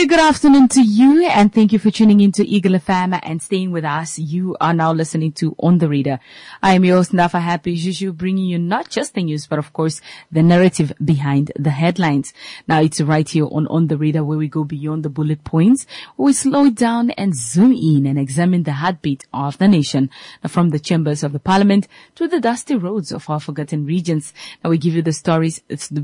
Very good afternoon to you, and thank you for tuning into Eagle FM and staying with us. You are now listening to On the Reader. I am your host, Nafa Happy Juju, bringing you not just the news, but of course, the narrative behind the headlines. Now, it's right here on the Reader where we go beyond the bullet points, where we slow down and zoom in and examine the heartbeat of the nation, from the chambers of the parliament to the dusty roads of our forgotten regions. Now, we give the stories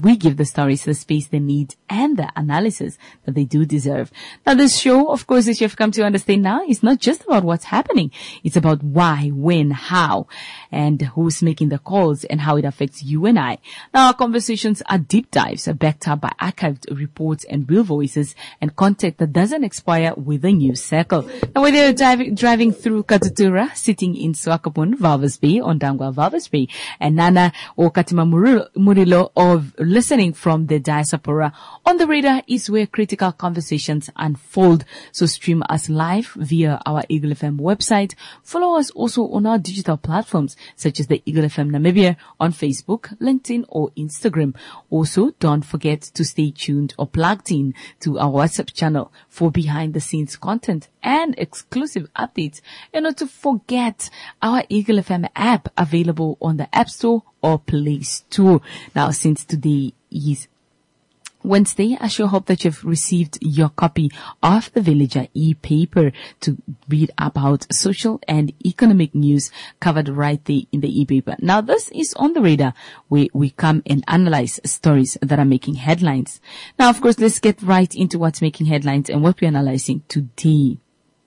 the space they need and the analysis that they do deserve. Now, this show, of course, as you've come to understand now, is not just about what's happening. It's about why, when, how, and who's making the calls and how it affects you and I. Now, our conversations are deep dives, backed up by archived reports and real voices and content that doesn't expire with a news cycle. Now, whether you're driving through Katutura, sitting in Swakopmund, Walvis Bay, on Dangwa, Walvis Bay, and Nana or Katima Murilo, or listening from the diaspora, On the Radar is where critical conversations unfold. So stream us live via our Eagle FM website. Follow us also on our digital platforms such as the Eagle FM Namibia on Facebook, LinkedIn, or Instagram. Also, don't forget to stay tuned or plugged in to our WhatsApp channel for behind the scenes content and exclusive updates. And not to forget our Eagle FM app available on the App Store or Play Store. Now, since today is Wednesday, I sure hope that you've received your copy of the Villager e-paper to read about social and economic news covered right there in the e-paper. Now, this is On the Radar, where we come and analyze stories that are making headlines. Now, of course, let's get right into what's making headlines and what we're analyzing today.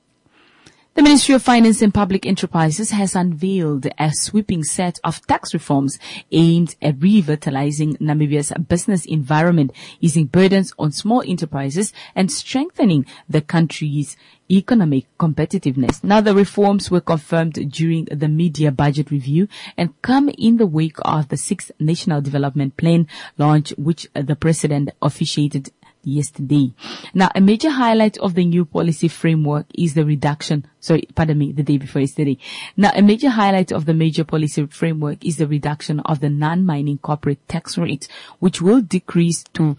The Ministry of Finance and Public Enterprises has unveiled a sweeping set of tax reforms aimed at revitalizing Namibia's business environment, easing burdens on small enterprises and strengthening the country's economic competitiveness. Now, the reforms were confirmed during the mid-year budget review and come in the wake of the 6th National Development Plan launch, which the President officiated yesterday. Now, a major highlight of the new policy framework is the day before yesterday. Now, a major highlight of the major policy framework is the reduction of the non-mining corporate tax rate, which will decrease to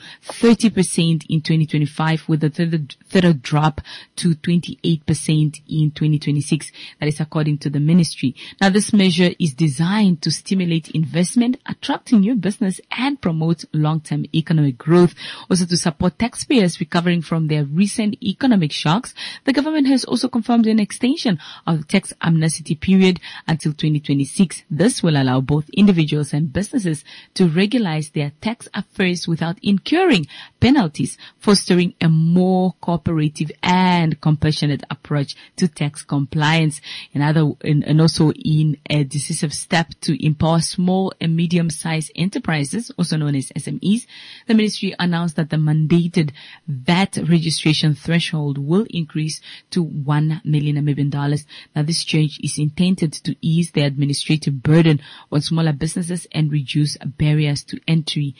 30% in 2025 with a third drop to 28% in 2026. That is according to the ministry. Now, this measure is designed to stimulate investment, attract new business, and promote long-term economic growth. Also, to support taxpayers recovering from their recent economic shocks, the government has also confirmed an extension of the tax amnesty period until 2026. This will allow both individuals and businesses to regularize their tax affairs without incurring penalties, fostering a more cooperative and compassionate approach to tax compliance. And also in a decisive step to empower small and medium-sized enterprises, also known as SMEs, the ministry announced that the mandated VAT registration threshold will increase to 1 million Namibian dollars. Now, this change is intended to ease the administrative burden on smaller businesses and reduce barriers to entry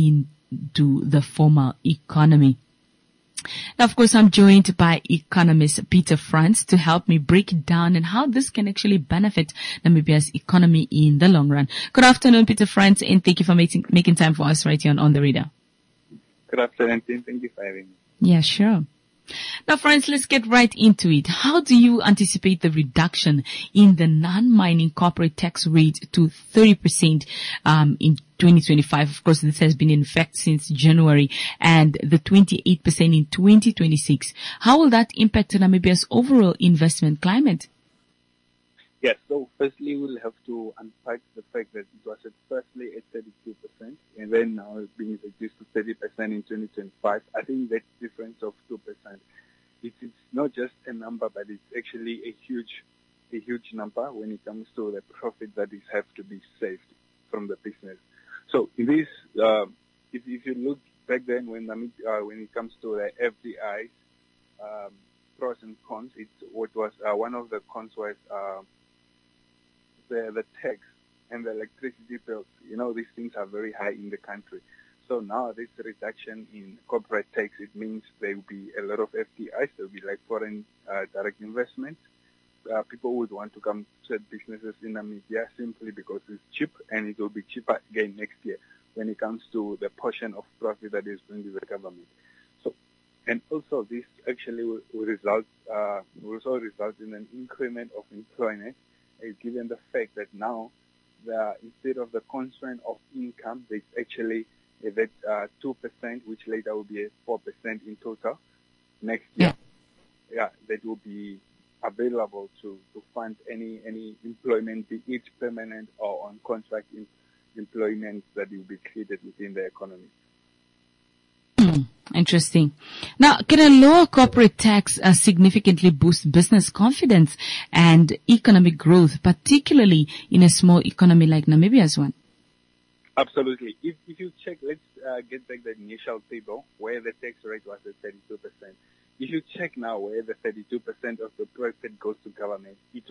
into the formal economy. Now, of course, I'm joined by economist Peter Frans to help me break down and how this can actually benefit Namibia's economy in the long run. Good afternoon, Peter Frans, and thank you for making time for us right here on the Radar. Good afternoon, team. Thank you for having me. Yeah, sure. Now, friends, let's get right into it. How do you anticipate the reduction in the non-mining corporate tax rate to 30% in 2025? Of course, this has been in effect since January, and the 28% in 2026. How will that impact Namibia's overall investment climate? Yes, so firstly, we'll have to unpack the fact that it was firstly at 32%, and then now it's being reduced to 30% in 2025. I think that difference of 2%, it's not just a number, but it's actually a huge number when it comes to the profit that is have to be saved from the business. So in this, if you look back then when it comes to the FDI, pros and cons, one of the cons was the tax and the electricity bills. You know, these things are very high in the country. So now this reduction in corporate tax, it means there will be a lot of FDIs. There will be like foreign direct investment. People would want to come set businesses in Namibia simply because it's cheap, and it will be cheaper again next year when it comes to the portion of profit that is going to the government. So And also this actually will also result in an increment of employment, given the fact that now instead of the constraint of income, there's actually that 2%, which later will be a 4% in total next year. Yeah, that will be available to fund any employment, be it permanent or on contract employment that will be created within the economy. Interesting. Now, can a lower corporate tax significantly boost business confidence and economic growth, particularly in a small economy like Namibia's one? Absolutely. If you check, let's get back the initial table where the tax rate was at 32%. If you check now where the 32% of the profit goes to government, it's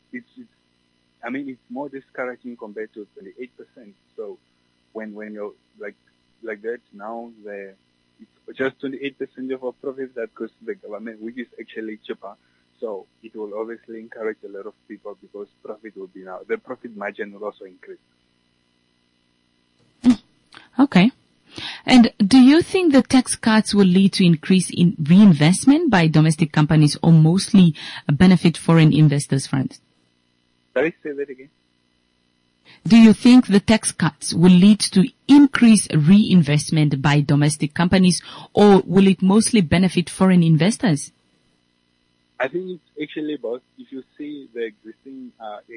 more discouraging compared to 28%. So when you're like that now, it's just 28% of our profit that goes to the government, which is actually cheaper. So it will obviously encourage a lot of people because the profit margin will also increase. Okay. And do you think the tax cuts will lead to increase in reinvestment by domestic companies or mostly benefit foreign investors, Frans? Sorry, say that again. Do you think the tax cuts will lead to increased reinvestment by domestic companies or will it mostly benefit foreign investors? I think it's actually both. If you see the existing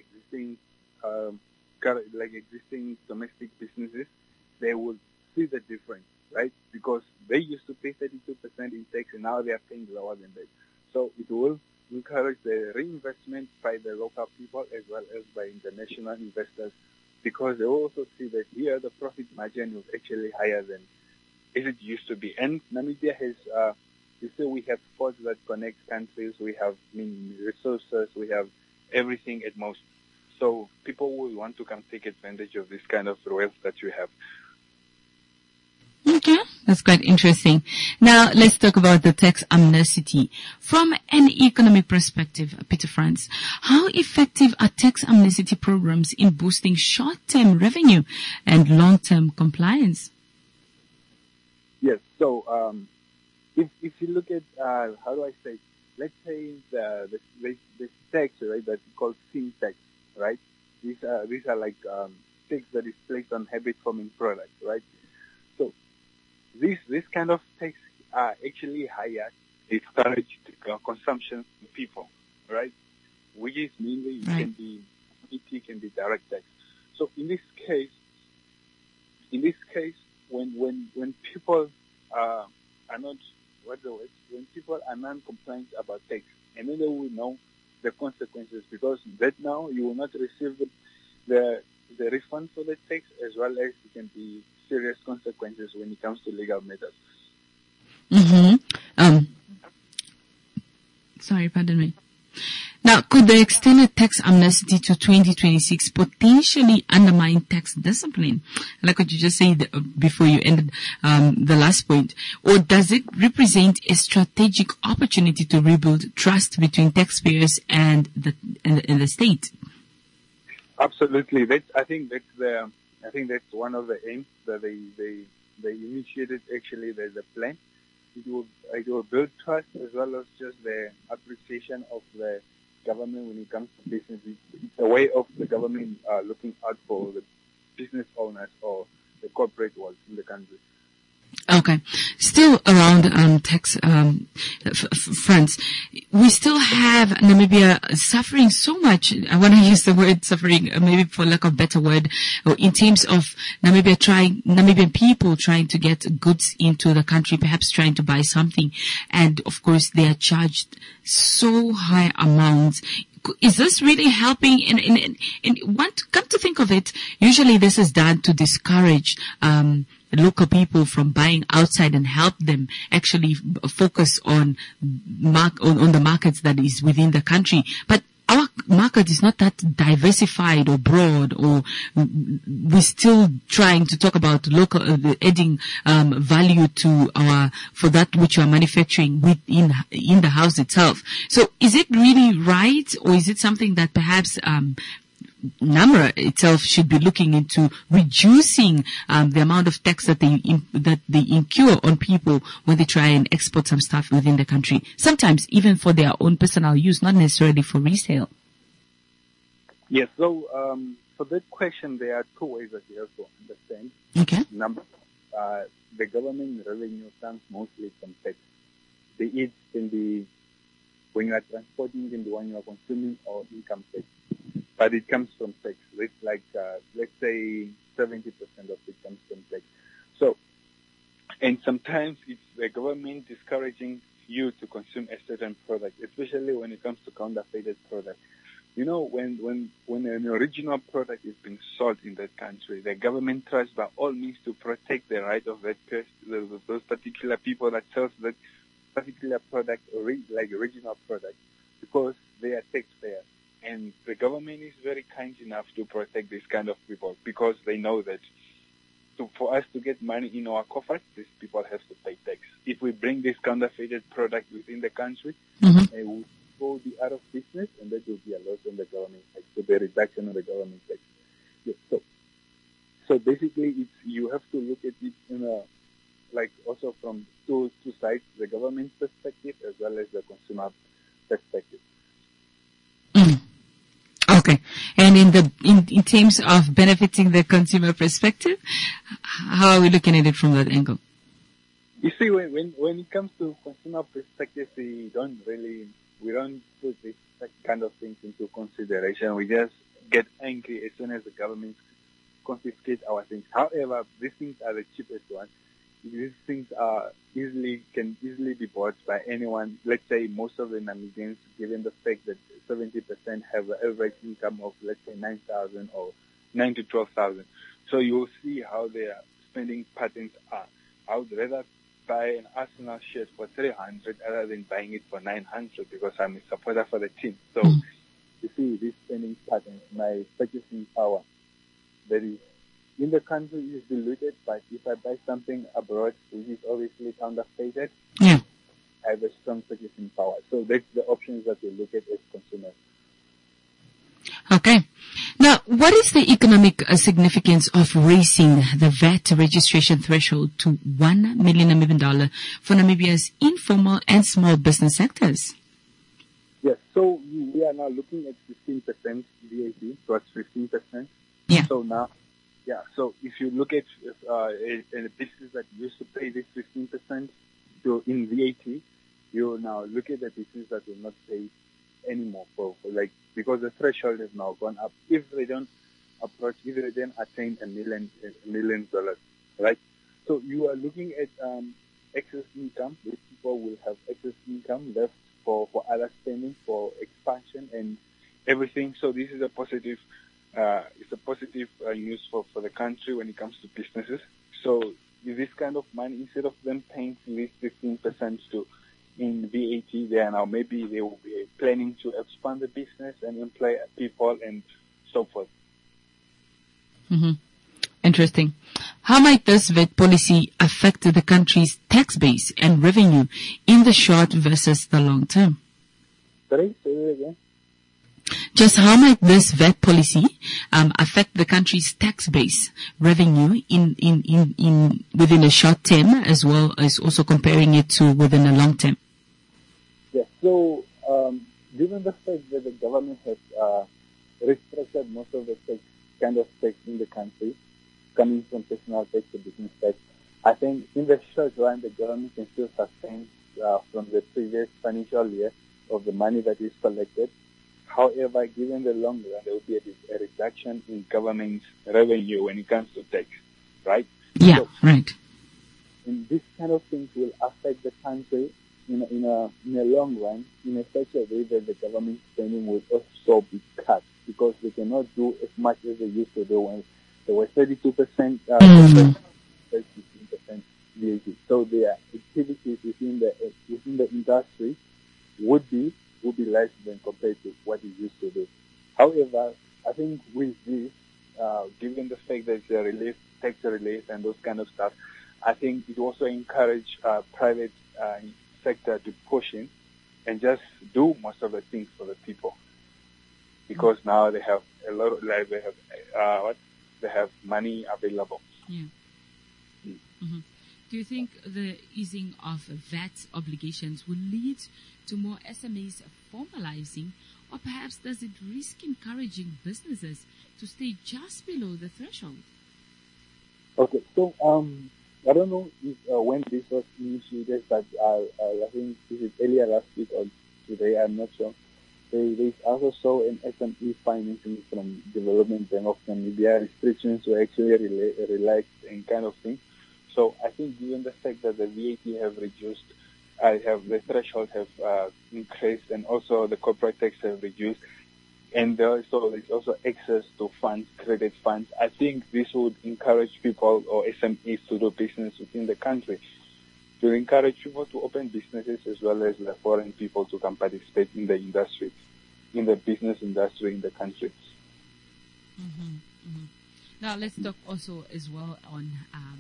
domestic businesses, they will see the difference, right? Because they used to pay 32% in tax and now they are paying lower than that. So it will encourage the reinvestment by the local people as well as by international investors, because they also see that here the profit margin is actually higher than as it used to be. And Namibia has, we have ports that connect countries, we have resources, we have everything at most. So people will want to come take advantage of this kind of wealth that you have. Okay, that's quite interesting. Now, let's talk about the tax amnesty. From an economic perspective, Peter Frans, how effective are tax amnesty programs in boosting short-term revenue and long-term compliance? Yes, so if you look at, let's say the tax, right, that's called sin tax, right? These are like tax that is placed on habit-forming products, right? So this kind of tax are actually higher, discourage consumption of people, right? Which is mainly can be direct tax. So in this case, when people are not when people are non-compliant about tax, and then they will know the consequences, because that now you will not receive the refund for the tax, as well as it can be serious consequences when it comes to legal matters. Sorry, pardon me. Now, could the extended tax amnesty to 2026 potentially undermine tax discipline? Like what you just said before you ended the last point. Or does it represent a strategic opportunity to rebuild trust between taxpayers and the state? Absolutely. I think that's one of the aims that they initiated. Actually, there's a plan. It will build trust as well as just the appreciation of the government when it comes to business. It's a way of the government looking out for the business owners or the corporate world in the country. Okay. Still around tax fronts, we still have Namibia suffering so much. I want to use the word suffering, maybe for lack of a better word, in terms of Namibian people trying to get goods into the country, perhaps trying to buy something, and of course they are charged so high amounts. Is this really helping? Come to think of it, usually this is done to discourage local people from buying outside and help them actually focus on the markets that is within the country. But our market is not that diversified or broad, or we're still trying to talk about local adding value to for that which you are manufacturing in the house itself. So is it really right, or is it something that perhaps NAMRA itself should be looking into reducing the amount of tax that they incur on people when they try and export some stuff within the country. Sometimes even for their own personal use, not necessarily for resale. Yes. So for that question, there are two ways that you have to understand. Okay. The government revenue comes mostly from tax. It can be when you are transporting, can be when you are consuming, or income tax. But it comes from tax. It's like, let's say 70% of it comes from tax. So, and sometimes it's the government discouraging you to consume a certain product, especially when it comes to counterfeited products. You know, when an original product is being sold in that country, the government tries by all means to protect the right of that person, those particular people that sells that particular product, like original product, because they are taxpayers. And the government is very kind enough to protect this kind of people because they know that for us to get money in our coffers, these people have to pay tax. If we bring this counterfeited product within the country, it will go be out of business, and that will be a loss on the government tax, so the reduction of the government tax. Yes, so basically, you have to look at it like also from two sides, the government perspective as well as the consumer perspective. Okay. And in terms of benefiting the consumer perspective, how are we looking at it from that angle? You see, when it comes to consumer perspective, we don't put this kind of things into consideration. We just get angry as soon as the government confiscates our things. However, these things are the cheapest ones. These things can easily be bought by anyone. Let's say most of the Namibians, given the fact that 70% have an average income of, let's say, 9,000 or 9 to 12,000. So you'll see how their spending patterns are. I would rather buy an Arsenal shirt for 300 other than buying it for 900 because I'm a supporter for the team. So you see, this spending pattern, my purchasing power, that is in the country is diluted, but if I buy something abroad, which is obviously counterfeited, I have a strong purchasing power. So that's the options that we look at as consumers. Okay. Now, what is the economic significance of raising the VAT registration threshold to $1 million Namibian for Namibia's informal and small business sectors? Yes. So we are now looking at 15% VAT, so it's 15%. Yeah. So now, so if you look at a business that used to pay this 15% in VAT, you now look at the business that will not pay anymore because the threshold has now gone up. If they don't attain $1 million, right? So you are looking at excess income. These people will have excess income left for other spending, for expansion and everything. So this is a positive. It's a positive news for the country when it comes to businesses. So with this kind of money, instead of them paying this 15% in VAT, they will be planning to expand the business and employ people and so forth. Mm-hmm. Interesting. How might this VAT policy affect the country's tax base and revenue in the short versus the long term? Sorry, say it again. Just how might this VAT policy affect the country's tax base revenue in within a short term, as well as also comparing it to within a long term? Yes. So, given the fact that the government has restricted most of the tax in the country, coming from personal tax to business tax, I think in the short run the government can still sustain from the previous financial year of the money that is collected. However, given the long run, there will be a reduction in government's revenue when it comes to tax, right? Yeah, so, right. And this kind of things will affect the country in a long run in such a way that the government spending will also be cut because they cannot do as much as they used to do when there was 32%, 15% VAT. So their activities within the industry would be less than compared to what it used to do. However, I think with this, given the fact that it's a relief, tax relief and those kind of stuff, I think it also encourage private sector to push in and just do most of the things for the people. because now they have a lot of, like, they have money available. Yeah. Mm-hmm. Do you think the easing of VAT obligations will lead to more SMEs formalizing, or perhaps does it risk encouraging businesses to stay just below the threshold? Okay, so I don't know if, when this was initiated, but I think this is earlier last week or today, I'm not sure. They also saw an SME financing from Development Bank of Namibia. Restrictions were actually relaxed and kind of thing. So I think given the fact that the VAT have reduced, the threshold have increased, and also the corporate tax have reduced, and there's also access to funds, credit funds. I think this would encourage people or SMEs to do business within the country, to encourage people to open businesses as well as the foreign people to come participate in the industry, in the business industry in the country. Mm-hmm, mm-hmm. Now let's talk also as well on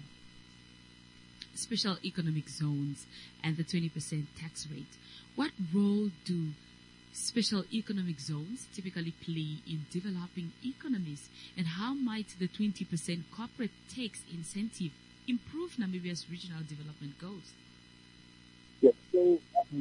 special economic zones and the 20% tax rate. What role do special economic zones typically play in developing economies, and how might the 20% corporate tax incentive improve Namibia's regional development goals? Yes, so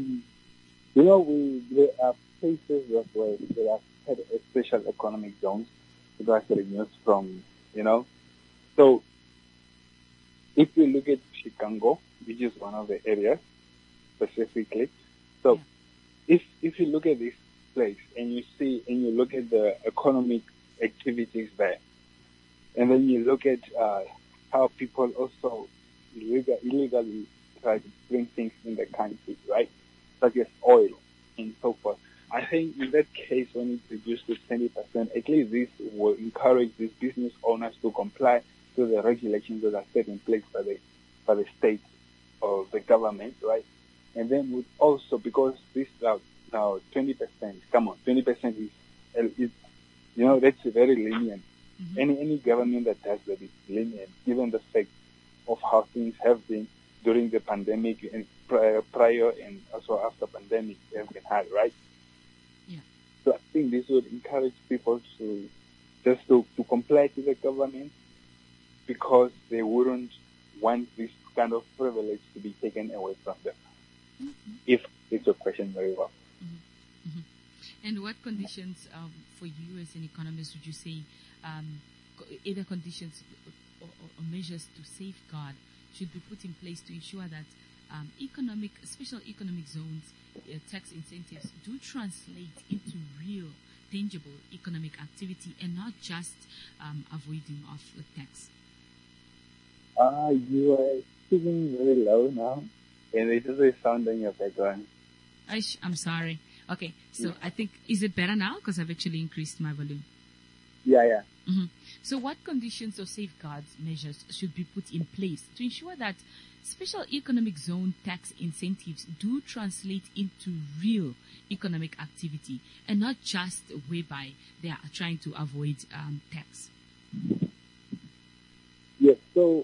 there are places where there are special economic zones that are removed from, So if you look at Chicago, which is one of the areas specifically, so if you look at this place and you look at the economic activities there, and then you look at how people also illegally try to bring things in the country, right? Such as oil and so forth. I think in that case, when it's reduced to 20%, at least this will encourage these business owners to comply to the regulations that are set in place by the state or the government, right? And then would also, because this now 20%, 20% is that's very lenient. Mm-hmm. Any government that does that is lenient, given the fact of how things have been during the pandemic and prior and also after pandemic, they have been hard, right? Yeah. So I think this would encourage people to just to comply to the government, because they wouldn't want this kind of privilege to be taken away from them. Mm-hmm. If it's a question very well. Mm-hmm. Mm-hmm. And what conditions for you as an economist would you say either conditions or measures to safeguard should be put in place to ensure that special economic zones tax incentives do translate into real, tangible economic activity and not just avoiding of the tax? You are speaking very low now, and it is a sound in your background. I'm sorry. Okay, so I think, is it better now? Because I've actually increased my volume. Yeah. Mm-hmm. So what conditions or safeguards measures should be put in place to ensure that special economic zone tax incentives do translate into real economic activity and not just whereby they are trying to avoid tax? Yes. So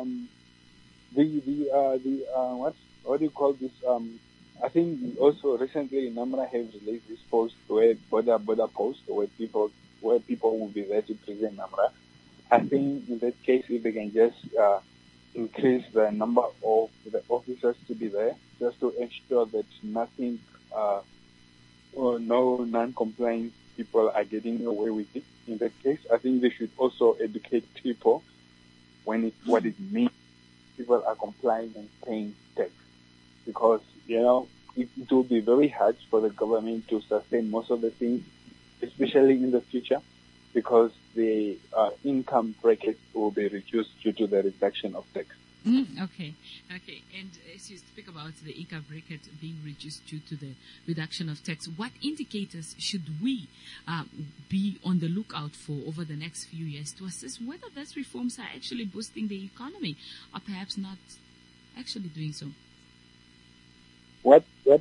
what do you call this? I think also recently Namra has released this post where border post where people will be there to present Namra. I think in that case, if they can just increase the number of the officers to be there, just to ensure that nothing or no non-compliant people are getting away with it. In that case, I think they should also educate people what it means. People are complying and paying tax, because it will be very hard for the government to sustain most of the things, especially in the future, because the income bracket will be reduced due to the reduction of tax. Okay. And as you speak about the income bracket being reduced due to the reduction of tax, what indicators should we be on the lookout for over the next few years to assess whether these reforms are actually boosting the economy or perhaps not actually doing so? What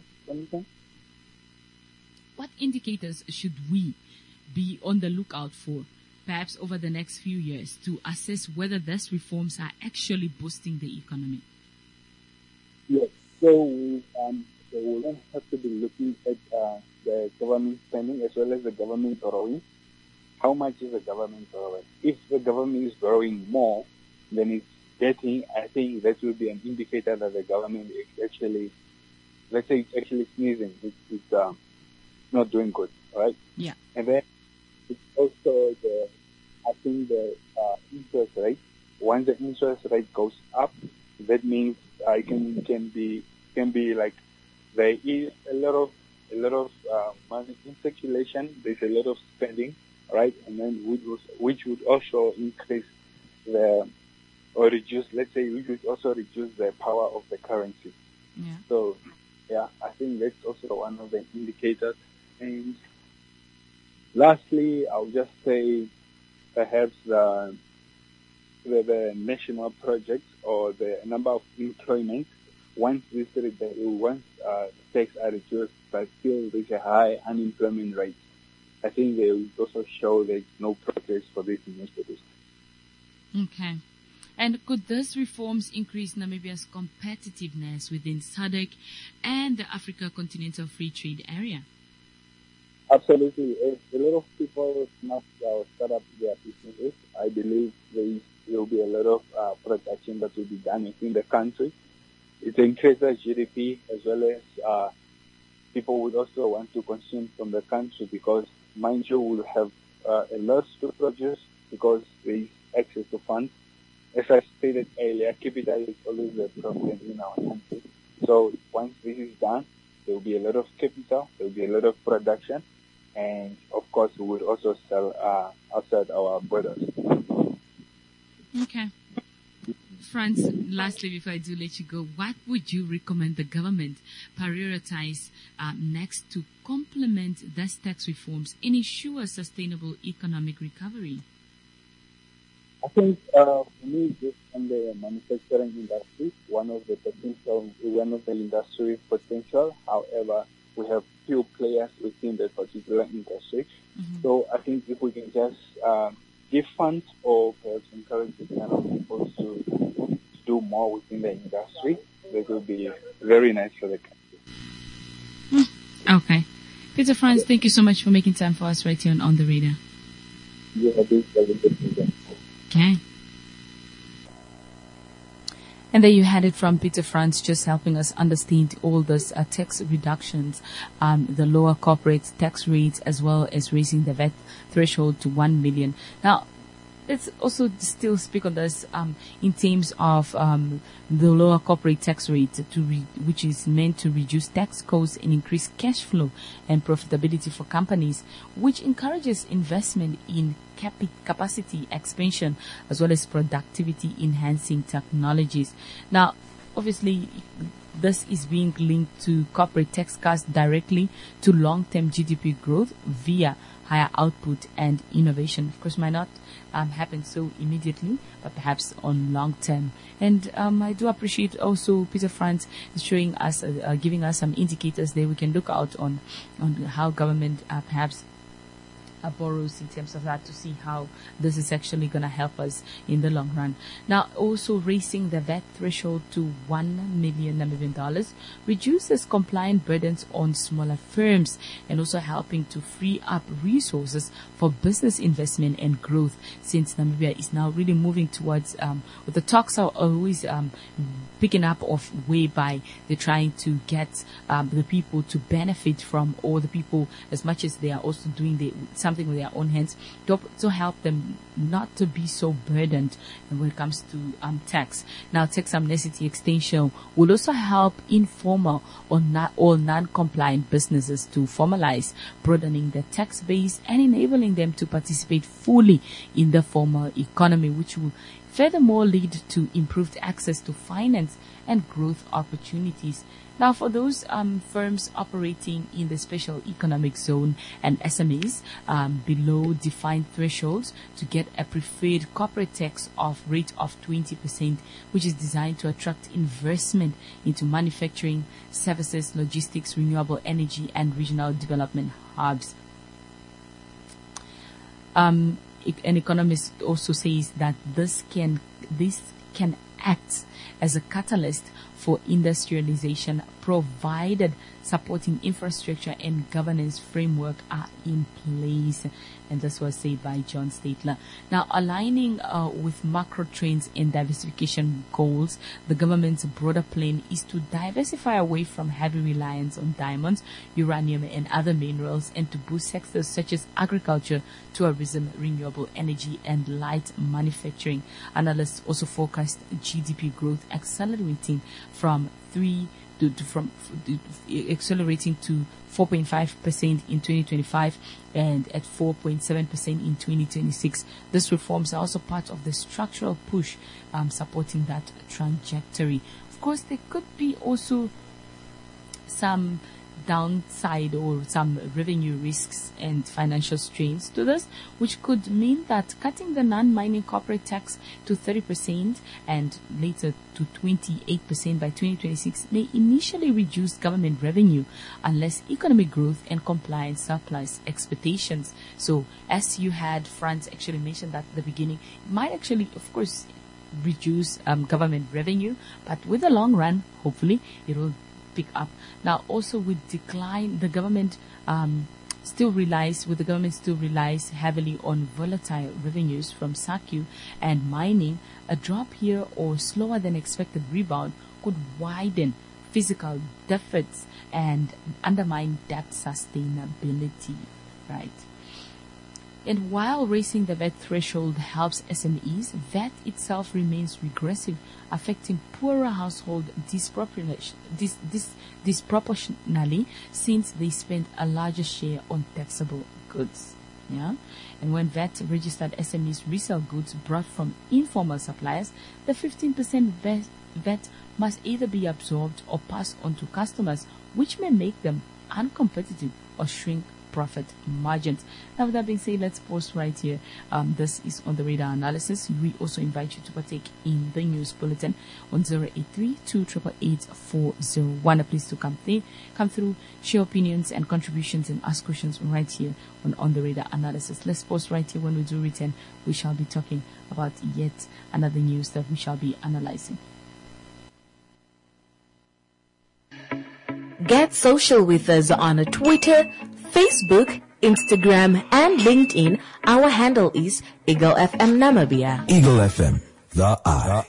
indicators should we be on the lookout for, perhaps over the next few years, to assess whether these reforms are actually boosting the economy? Yes. So they will then have to be looking at the government spending as well as the government borrowing. How much is the government borrowing? If the government is borrowing more than it's getting, I think that will be an indicator that the government is actually, let's say it's actually sneezing. It's not doing good, right? Yeah. And then it's also I think the interest rate. Once the interest rate goes up, that means it can be like there is a lot of money in circulation. There's a lot of spending, right? And then which would also increase or reduce. Let's say which would also reduce the power of the currency. Yeah. So yeah, I think that's also one of the indicators. And lastly, I'll just say perhaps the national projects or the number of employment once tax are reduced but still reach a high unemployment rate. I think they will also show there's no progress for these initiatives. Okay. And could these reforms increase Namibia's competitiveness within SADC and the Africa Continental Free Trade Area? Absolutely. A lot of people must start up their businesses. I believe there will be a lot of production that will be done within the country. It increases GDP as well as people would also want to consume from the country because, mind you, will have a lot to produce because there is access to funds. As I stated earlier, capital is always a problem in our country. So once this is done, there will be a lot of capital, there will be a lot of production, and of course we will also sell outside our borders. Okay. Frans, lastly, before I do let you go, what would you recommend the government prioritize next to complement these tax reforms and ensure sustainable economic recovery? I think for me, just on the manufacturing industry, one of the industry potential. However, we have few players within the particular industry. Mm-hmm. So I think if we can just give funds or perhaps encourage the kind of people to do more within the industry, that will be very nice for the country. Okay. Peter Frans, thank you so much for making time for us right here on The Radar. Yeah, this is very good. Okay. And there you had it from Peter Frans, just helping us understand all those tax reductions, the lower corporate tax rates, as well as raising the VAT threshold to 1 million. Now, let's also still speak on this in terms of the lower corporate tax rate, which is meant to reduce tax costs and increase cash flow and profitability for companies, which encourages investment in capacity expansion as well as productivity enhancing technologies. Now, obviously, this is being linked to corporate tax cuts directly to long-term GDP growth via higher output and innovation. Of course, might not happen so immediately, but perhaps on long term. And I do appreciate also Peter Frans showing us, giving us some indicators there we can look out on how government perhaps borrows in terms of that to see how this is actually going to help us in the long run. Now, also raising the VAT threshold to $1 million reduces compliant burdens on smaller firms and also helping to free up resources for business investment and growth, since Namibia is now really moving towards, the talks are always picking up of whereby they're trying to get the people to benefit from, or the people, as much as they are also doing something with their own hands, to help them not to be so burdened when it comes to tax. Now, tax amnesty extension will also help informal or non-compliant businesses to formalize, broadening their tax base and enabling them to participate fully in the formal economy, which will furthermore lead to improved access to finance and growth opportunities. Now, for those firms operating in the special economic zone and SMEs below defined thresholds to get a preferred corporate tax rate of 20%, which is designed to attract investment into manufacturing, services, logistics, renewable energy, and regional development hubs. An economist also says that this can act as a catalyst for industrialization, provided supporting infrastructure and governance framework are in place. And this was said by John Statler. Now, aligning with macro trends and diversification goals, the government's broader plan is to diversify away from heavy reliance on diamonds, uranium, and other minerals, and to boost sectors such as agriculture, tourism, renewable energy, and light manufacturing. Analysts also forecast GDP growth accelerating accelerating to 4.5% in 2025 and at 4.7% in 2026. These reforms are also part of the structural push supporting that trajectory. Of course, there could be also some downside or some revenue risks and financial strains to this, which could mean that cutting the non-mining corporate tax to 30% and later to 28% by 2026 may initially reduce government revenue unless economic growth and compliance surpass expectations. So, as you had Franz actually mentioned that at the beginning, it might actually, of course, reduce government revenue, but with the long run, hopefully, it will pick up. Now, also with decline, the government still relies heavily on volatile revenues from SACU and mining. A drop here or slower than expected rebound could widen fiscal deficits and undermine debt sustainability, right? And while raising the VAT threshold helps SMEs, VAT itself remains regressive, affecting poorer households disproportionately since they spend a larger share on taxable goods. Yeah, and when VAT-registered SMEs resell goods brought from informal suppliers, the 15% VAT must either be absorbed or passed on to customers, which may make them uncompetitive or shrink profit margins. Now, with that being said, let's pause right here. This is On the Radar Analysis. We also invite you to partake in the news bulletin on 083-288-8401. Please to come through, share opinions and contributions, and ask questions right here on the Radar Analysis. Let's pause right here. When we do return, we shall be talking about yet another news that we shall be analyzing. Get social with us on Twitter, Facebook, Instagram, and LinkedIn. Our handle is Eagle FM Namibia. Eagle FM, the eye.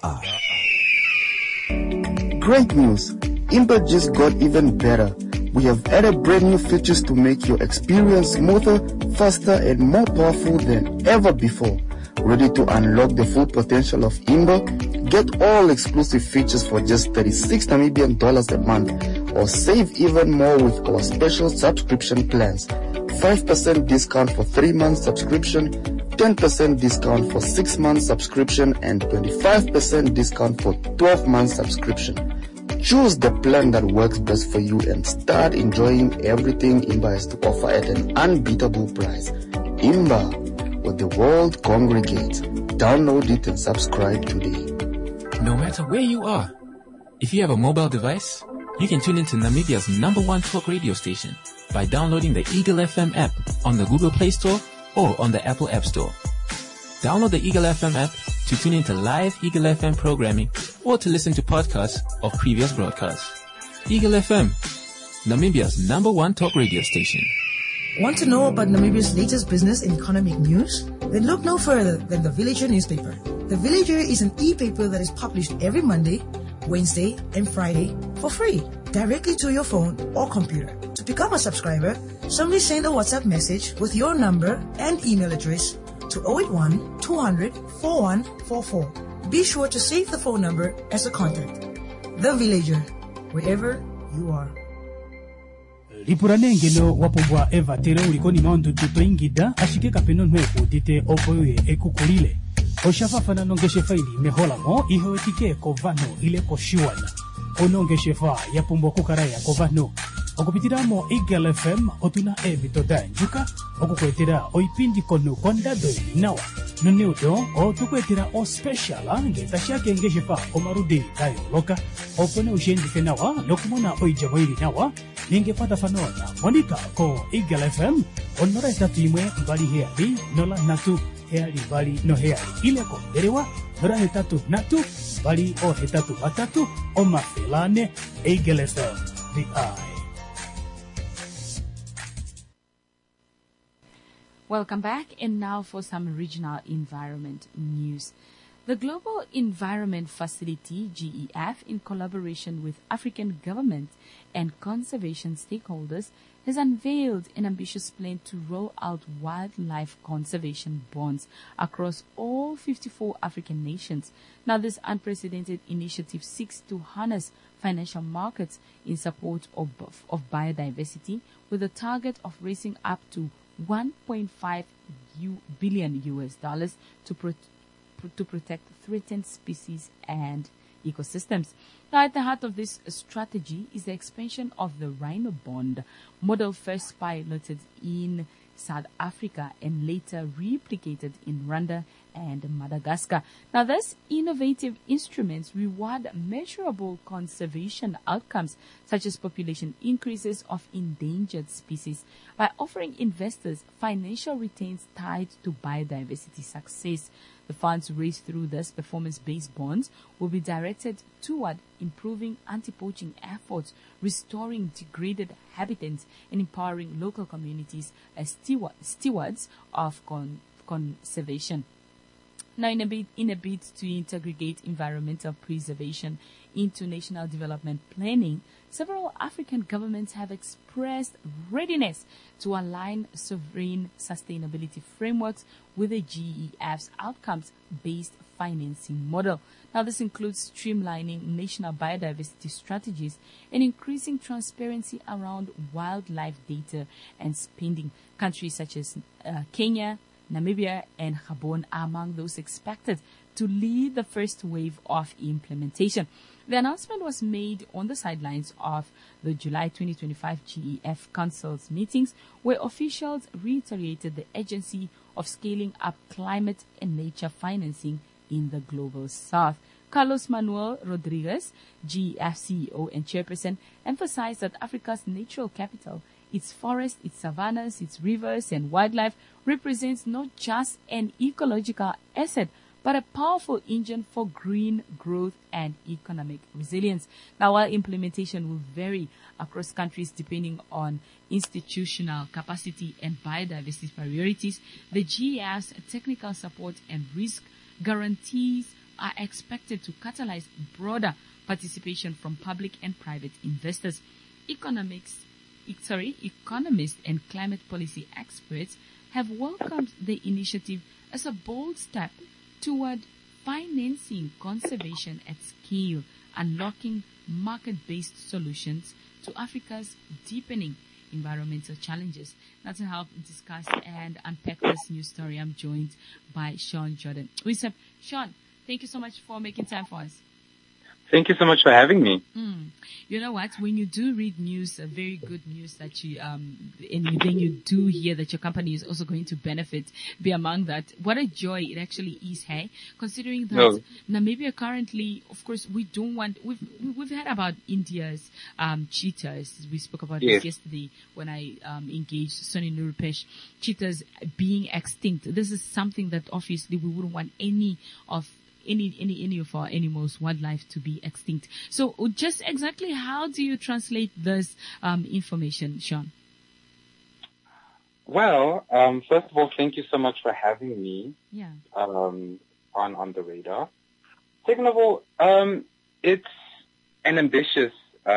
Great news! Imba just got even better. We have added brand new features to make your experience smoother, faster, and more powerful than ever before. Ready to unlock the full potential of Imba? Get all exclusive features for just 36 Namibian dollars a month, or save even more with our special subscription plans. 5% discount for 3 months subscription, 10% discount for 6 months subscription, and 25% discount for 12 months subscription. Choose the plan that works best for you and start enjoying everything Imba has to offer at an unbeatable price. Imba, where the world congregates. Download it and subscribe today. No matter where you are, if you have a mobile device, you can tune into Namibia's #1 talk radio station by downloading the Eagle FM app on the Google Play Store or on the Apple App Store. Download the Eagle FM app to tune into live Eagle FM programming or to listen to podcasts of previous broadcasts. Eagle FM, Namibia's #1 talk radio station. Want to know about Namibia's latest business and economic news? Then look no further than The Villager newspaper. The Villager is an e-paper that is published every Monday, Wednesday, and Friday for free, directly to your phone or computer. To become a subscriber, simply send a WhatsApp message with your number and email address to 081-200-4144. Be sure to save the phone number as a contact. The Villager, wherever you are. Lipuranengelo wapobwa eva tere ulikoni maundu tuto ingida ashike kapeno nwepo tite opoye ekukulile. Oshafafana nongeshefa ili meholamo iho etike kovano ile koshiwana. Onongeshefa ya pumbo kukaraya kovano. Okupitiramo Eagle FM otuna emitoda njuka. Okukwetera oipindi kono kondado nawa. Nuneuto otukwetera o special ange tashiake ngeshefa omarude dayo loka. Opone ushendike nawa nokumona oijamoiri nawa. Ningepata fanona monika ko Eagle FM onora etatu imwe mbali heali nola natu heali mbali no heali ile ko derewa nora hetatu natu mbali o hetatu batatu o mafelane Eagle FM The Eye. Welcome back, and now for some regional environment news. The Global Environment Facility, GEF, in collaboration with African government and conservation stakeholders, has unveiled an ambitious plan to roll out wildlife conservation bonds across all 54 African nations. Now, this unprecedented initiative seeks to harness financial markets in support of biodiversity, with a target of raising up to $1.5 billion to protect threatened species and ecosystems. Now, at the heart of this strategy is the expansion of the Rhino Bond model, first piloted in South Africa and later replicated in Rwanda and Madagascar. Now, these innovative instruments reward measurable conservation outcomes, such as population increases of endangered species, by offering investors financial returns tied to biodiversity success. The funds raised through these performance-based bonds will be directed toward improving anti-poaching efforts, restoring degraded habitats, and empowering local communities as stewards of conservation. Now, in a bid to integrate environmental preservation into national development planning, several African governments have expressed readiness to align sovereign sustainability frameworks with the GEF's outcomes-based financing model. Now, this includes streamlining national biodiversity strategies and increasing transparency around wildlife data and spending. Countries such as Kenya, Namibia, and Gabon are among those expected to lead the first wave of implementation. The announcement was made on the sidelines of the July 2025 GEF Council's meetings, where officials reiterated the urgency of scaling up climate and nature financing in the global south. Carlos Manuel Rodriguez, GEF CEO and chairperson, emphasized that Africa's natural capital, its forests, its savannas, its rivers, and wildlife, represents not just an ecological asset, but a powerful engine for green growth and economic resilience. Now, while implementation will vary across countries depending on institutional capacity and biodiversity priorities, the GEF's technical support and risk guarantees are expected to catalyze broader participation from public and private investors. Economists and climate policy experts have welcomed the initiative as a bold step toward financing conservation at scale, unlocking market-based solutions to Africa's deepening environmental challenges. Now, to help discuss and unpack this news story, I'm joined by Sean Jordan. Sean, thank you so much for making time for us. Thank you so much for having me. You know what? When you do read news, very good news that you, and then you do hear that your company is also going to be among that. What a joy it actually is, hey? Considering that Namibia currently, of course, we've heard about India's, cheetahs. We spoke about this yesterday when I, engaged Sonny Nurupesh. Cheetahs being extinct. This is something that obviously we wouldn't want any of our animals, wildlife to be extinct. So just exactly how do you translate this information, Sean? Well, first of all, thank you so much for having me on the radar. Second of all, it's an ambitious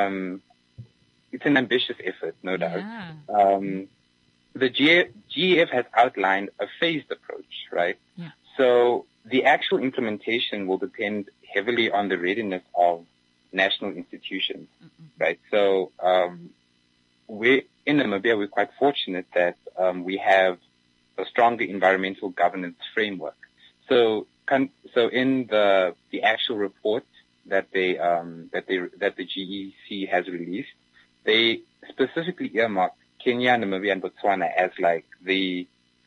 effort, no doubt. The GEF has outlined a phased approach, right? Yeah. So the actual implementation will depend heavily on the readiness of national institutions, right? So in Namibia, we're quite fortunate that we have a stronger environmental governance framework. So in the actual report that the GEC has released, they specifically earmarked Kenya, Namibia, and Botswana as like the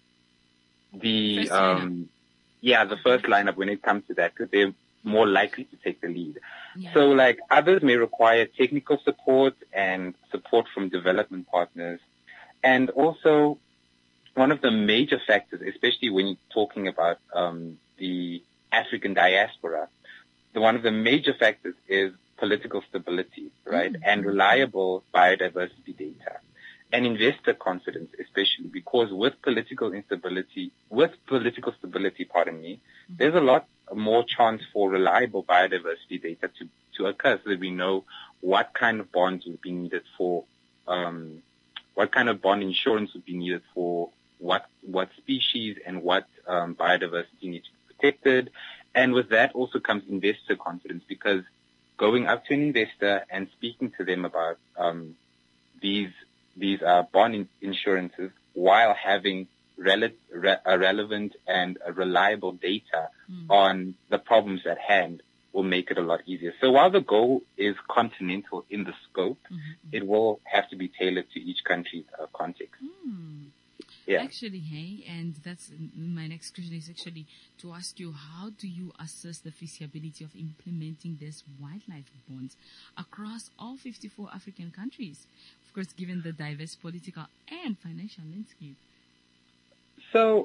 first lineup when it comes to that, because they're more likely to take the lead. Yeah. So like others may require technical support and support from development partners. And also one of the major factors, especially when you're talking about the African diaspora, one of the major factors is political stability, right, and reliable biodiversity data, and investor confidence, especially because with political stability, there's a lot more chance for reliable biodiversity data to occur, so that we know what kind of bonds would be needed for, what kind of bond insurance would be needed for what species and what biodiversity needs to be protected. And with that also comes investor confidence, because going up to an investor and speaking to them about these bond insurances while having relevant and reliable data on the problems at hand will make it a lot easier. So while the goal is continental in the scope, it will have to be tailored to each country's context. Yeah. Actually, hey, and that's my next question is actually to ask you, how do you assess the feasibility of implementing these wildlife bonds across all 54 African countries? Of course, given the diverse political and financial landscape. So,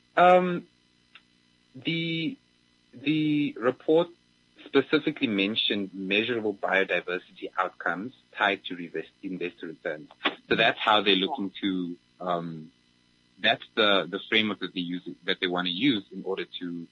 the report specifically mentioned measurable biodiversity outcomes tied to investor returns. So that's how they're looking to, that's the framework that they want to use in order to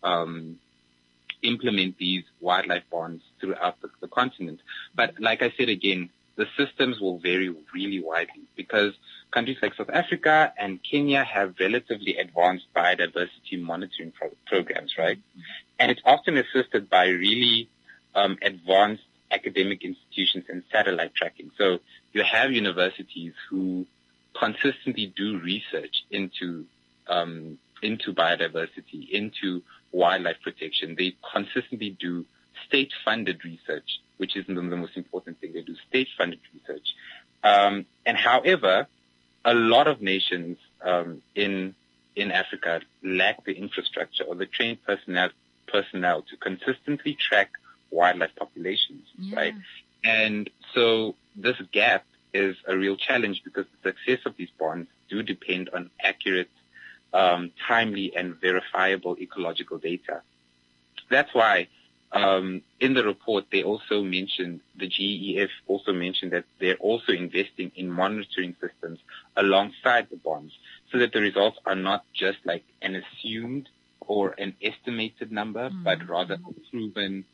implement these wildlife bonds throughout the continent. But like I said again, the systems will vary really widely, because countries like South Africa and Kenya have relatively advanced biodiversity monitoring programs, right? And it's often assisted by really advanced academic institutions and satellite tracking. So you have universities who consistently do research into biodiversity, into wildlife protection. They consistently do state-funded research, which is the most important thing. They do state-funded research. And however, a lot of nations in Africa lack the infrastructure or the trained personnel to consistently track wildlife populations, right? And so this gap is a real challenge, because the success of these bonds do depend on accurate, timely, and verifiable ecological data. That's why in the report they also mentioned, the GEF also mentioned that they're also investing in monitoring systems alongside the bonds, so that the results are not just like an assumed or an estimated number, but rather a proven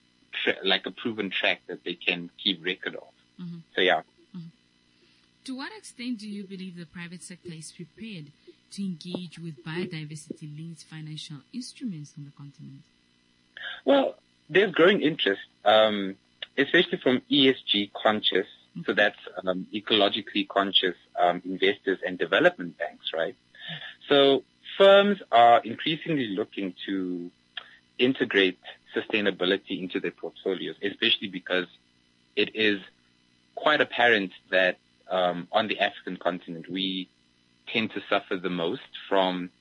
track that they can keep record of. So yeah. To what extent do you believe the private sector is prepared to engage with biodiversity-linked financial instruments on the continent? Well, there's growing interest, especially from ESG conscious, so that's ecologically conscious investors and development banks, right? So firms are increasingly looking to integrate sustainability into their portfolios, especially because it is quite apparent that on the African continent we tend to suffer the most from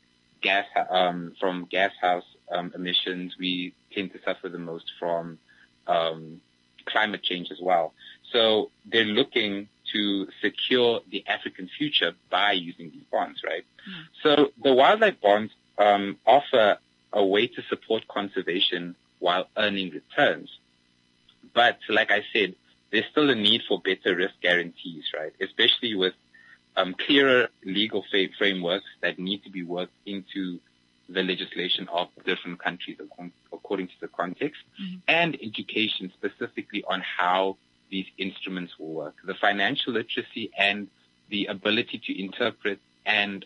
gashouse emissions. We tend to suffer the most from climate change as well. So they're looking to secure the African future by using these bonds, right? So the wildlife bonds offer a way to support conservation while earning returns. But like I said, there's still a need for better risk guarantees, right? Especially with clearer legal frameworks that need to be worked into the legislation of different countries according to the context, and education specifically on how these instruments will work. The financial literacy and the ability to interpret and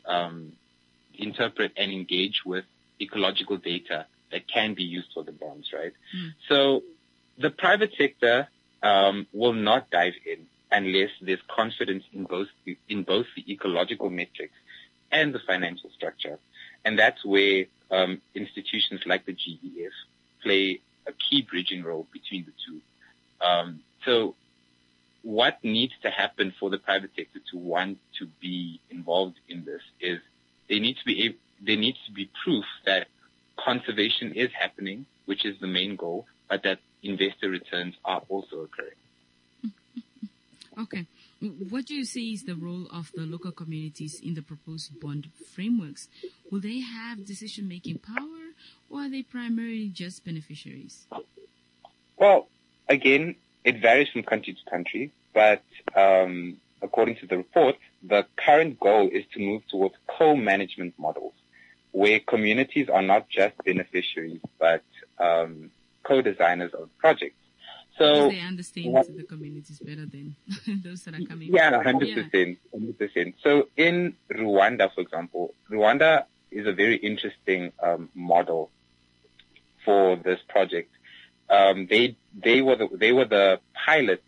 engage with ecological data that can be used for the bonds, right? So the private sector will not dive in unless there's confidence in both the ecological metrics and the financial structure. And that's where institutions like the GEF play a key bridging role between the two. So what needs to happen for the private sector to want to be involved in this is there needs to be proof that conservation is happening, which is the main goal, but that investor returns are also occurring. Okay. What do you see is the role of the local communities in the proposed bond frameworks? Will they have decision-making power, or are they primarily just beneficiaries? Well, again, it varies from country to country, but according to the report, the current goal is to move towards co-management models, where communities are not just beneficiaries, but co-designers of projects. So they understand the communities better than those that are coming. Yeah, 100%. So in Rwanda, for example, Rwanda is a very interesting model for this project. They were the pilot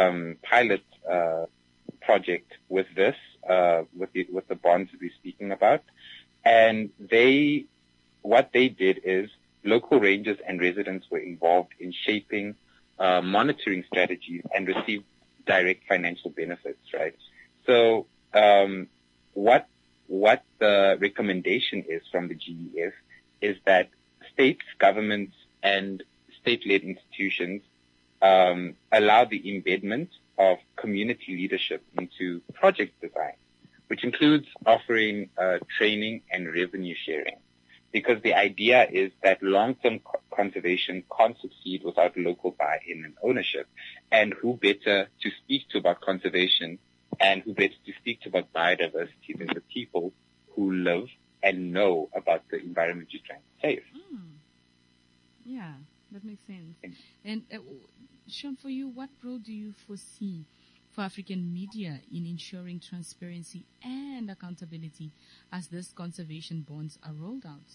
project with this with the bonds we're speaking about, and what they did is local rangers and residents were involved in shaping monitoring strategies and received direct financial benefits, right? So what the recommendation is from the GEF is that states, governments, and state-led institutions allow the embedment of community leadership into project design, which includes offering training and revenue sharing. Because the idea is that long-term conservation can't succeed without local buy-in and ownership. And who better to speak to about conservation and who better to speak to about biodiversity than the people who live and know about the environment you're trying to save. Yeah, that makes sense. And Sean, for you, what role do you foresee for African media in ensuring transparency and accountability as these conservation bonds are rolled out?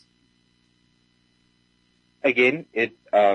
Again, it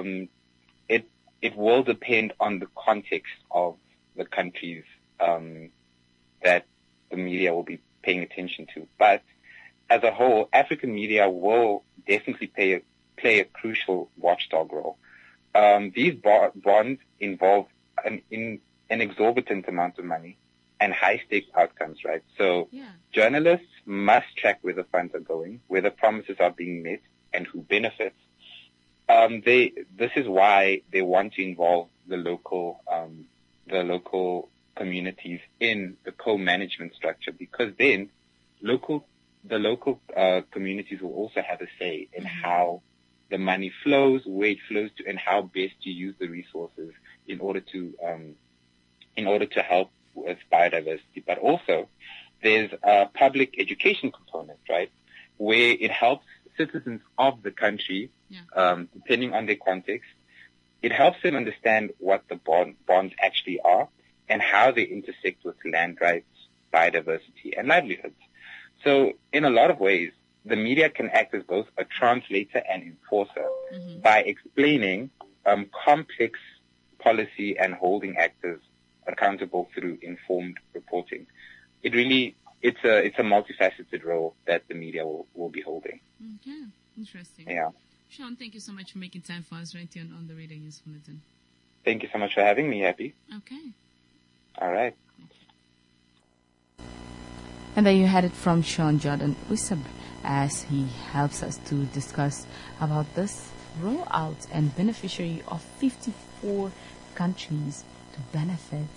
will depend on the context of the countries that the media will be paying attention to. But as a whole, African media will definitely play a crucial watchdog role. These bonds involve an exorbitant amount of money and high-stakes outcomes, right? So journalists must track where the funds are going, where the promises are being met, and who benefits. This is why they want to involve the local communities in the co-management structure, because then the local communities will also have a say in how the money flows, where it flows to, and how best to use the resources in order to help with biodiversity. But also, there's a public education component, right, where it helps citizens of the country, depending on their context, it helps them understand what the bonds actually are and how they intersect with land rights, biodiversity, and livelihoods. So in a lot of ways, the media can act as both a translator and enforcer by explaining complex policy and holding actors accountable through informed reporting. It's a multifaceted role that the media will be holding. Okay, interesting. Yeah. Sean, thank you so much for making time for us right here on the Radio News Bulletin. Thank you so much for having me, Happy. Okay. All right. And there you had it from Sean Jordan Wisab as he helps us to discuss about this rollout and beneficiary of 54 countries to benefit.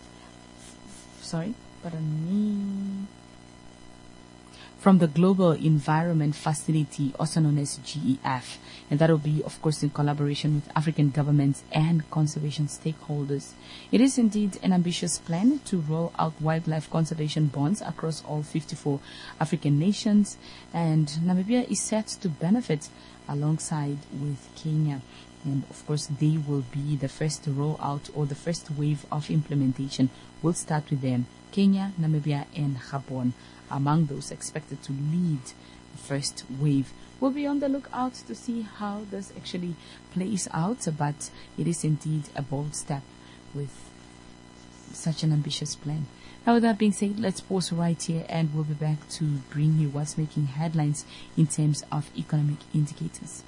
From the Global Environment Facility, also known as GEF. And that will be, of course, in collaboration with African governments and conservation stakeholders. It is indeed an ambitious plan to roll out wildlife conservation bonds across all 54 African nations. And Namibia is set to benefit alongside with Kenya. And, of course, they will be the first to roll out, or the first wave of implementation will start with them. Kenya, Namibia, and Gabon. Among those expected to lead the first wave. We'll be on the lookout to see how this actually plays out, but it is indeed a bold step with such an ambitious plan. Now, with that being said, let's pause right here and we'll be back to bring you what's making headlines in terms of economic indicators.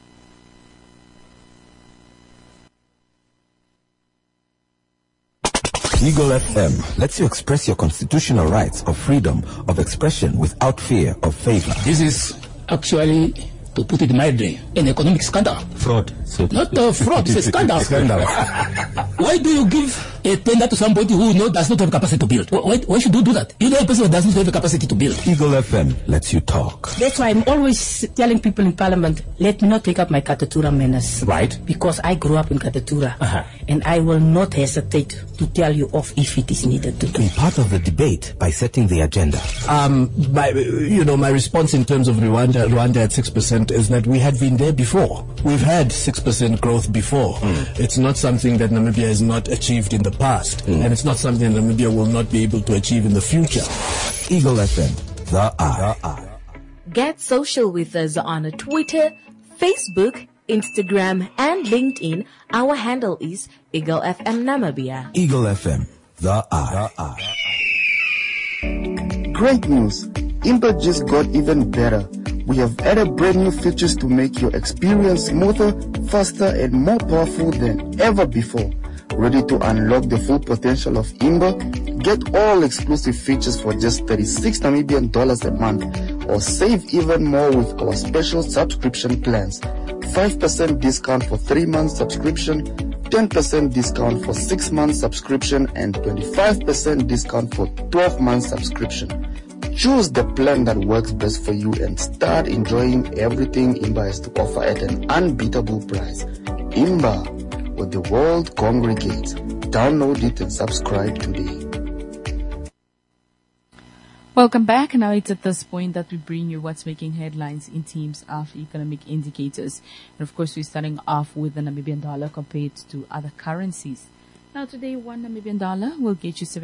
Eagle FM lets you express your constitutional rights of freedom of expression without fear of favor. This is actually, to put it mildly, an economic scandal. Fraud. Not fraud, it's a scandal. Why do you give tender to somebody who does not have capacity to build. Why should you do that? You know a person who does not have the capacity to build. Eagle FM lets you talk. That's why I'm always telling people in Parliament, let me not take up my Katatura menace. Right. Because I grew up in Katatura. And I will not hesitate to tell you off if it is needed to do. Be part of the debate by setting the agenda. My response in terms of Rwanda at 6% is that we had been there before. We've had 6% growth before. It's not something that Namibia has not achieved in the past, and it's not something that Namibia will not be able to achieve in the future. Eagle FM, the eye. Get social with us on Twitter, Facebook, Instagram, and LinkedIn. Our handle is Eagle FM Namibia. Eagle FM, the eye. Great news! Imba just got even better. We have added brand new features to make your experience smoother, faster, and more powerful than ever before. Ready to unlock the full potential of Imba? Get all exclusive features for just 36 Namibian dollars a month, or save even more with our special subscription plans. 5% discount for 3 months subscription, 10% discount for 6 months subscription, and 25% discount for 12 months subscription. Choose the plan that works best for you and start enjoying everything Imba has to offer at an unbeatable price. Imba, where the world congregates. Download it and subscribe today. Welcome back. Now it's at this point that we bring you what's making headlines in terms of economic indicators. And of course, we're starting off with the Namibian dollar compared to other currencies. Now today, one Namibian dollar will get you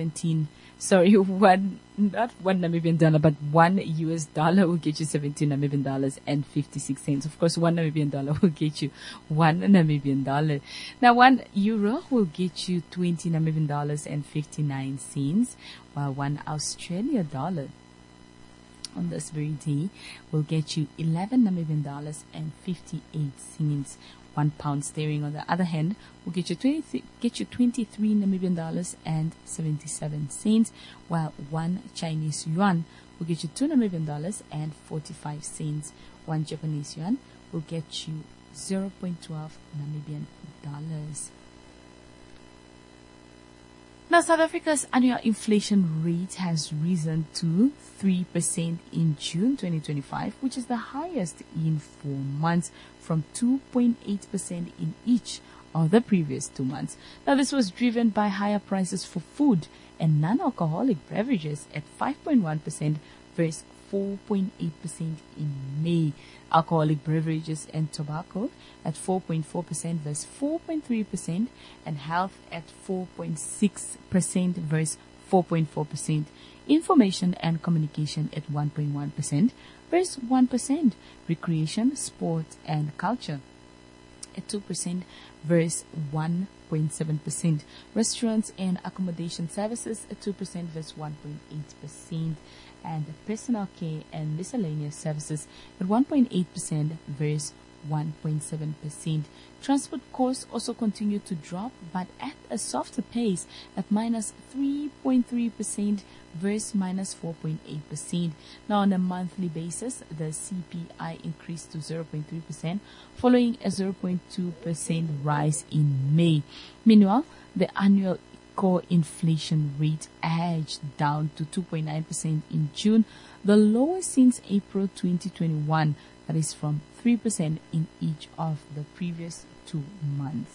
not one Namibian dollar, but $1 will get you 17 Namibian dollars and 56 cents. Of course, one Namibian dollar will get you one Namibian dollar. Now, €1 will get you 20 Namibian dollars and 59 cents, while one Australian dollar on this very day will get you 11 Namibian dollars and 58 cents. 1 pound sterling, on the other hand, will get you 23 Namibian dollars and 77 cents, while one Chinese yuan will get you 2 Namibian dollars and 45 cents. One Japanese yuan will get you 0.12 Namibian dollars. Now, South Africa's annual inflation rate has risen to 3% in June 2025, which is the highest in 4 months, from 2.8% in each of the previous 2 months. Now, this was driven by higher prices for food and non-alcoholic beverages at 5.1% versus 4.8% in May. Alcoholic beverages and tobacco at 4.4% versus 4.3%, and health at 4.6% versus 4.4%. Information and communication at 1.1% versus 1%. Recreation, sport, and culture at 2% versus 1.7%. Restaurants and accommodation services at 2% versus 1.8%. And personal care and miscellaneous services at 1.8% versus 1.7%. Transport costs also continue to drop, but at a softer pace at minus 3.3% versus minus 4.8%. Now, on a monthly basis, the CPI increased to 0.3%, following a 0.2% rise in May. Meanwhile, the annual core inflation rate edged down to 2.9% in June, the lowest since April 2021, that is from 3% in each of the previous 2 months.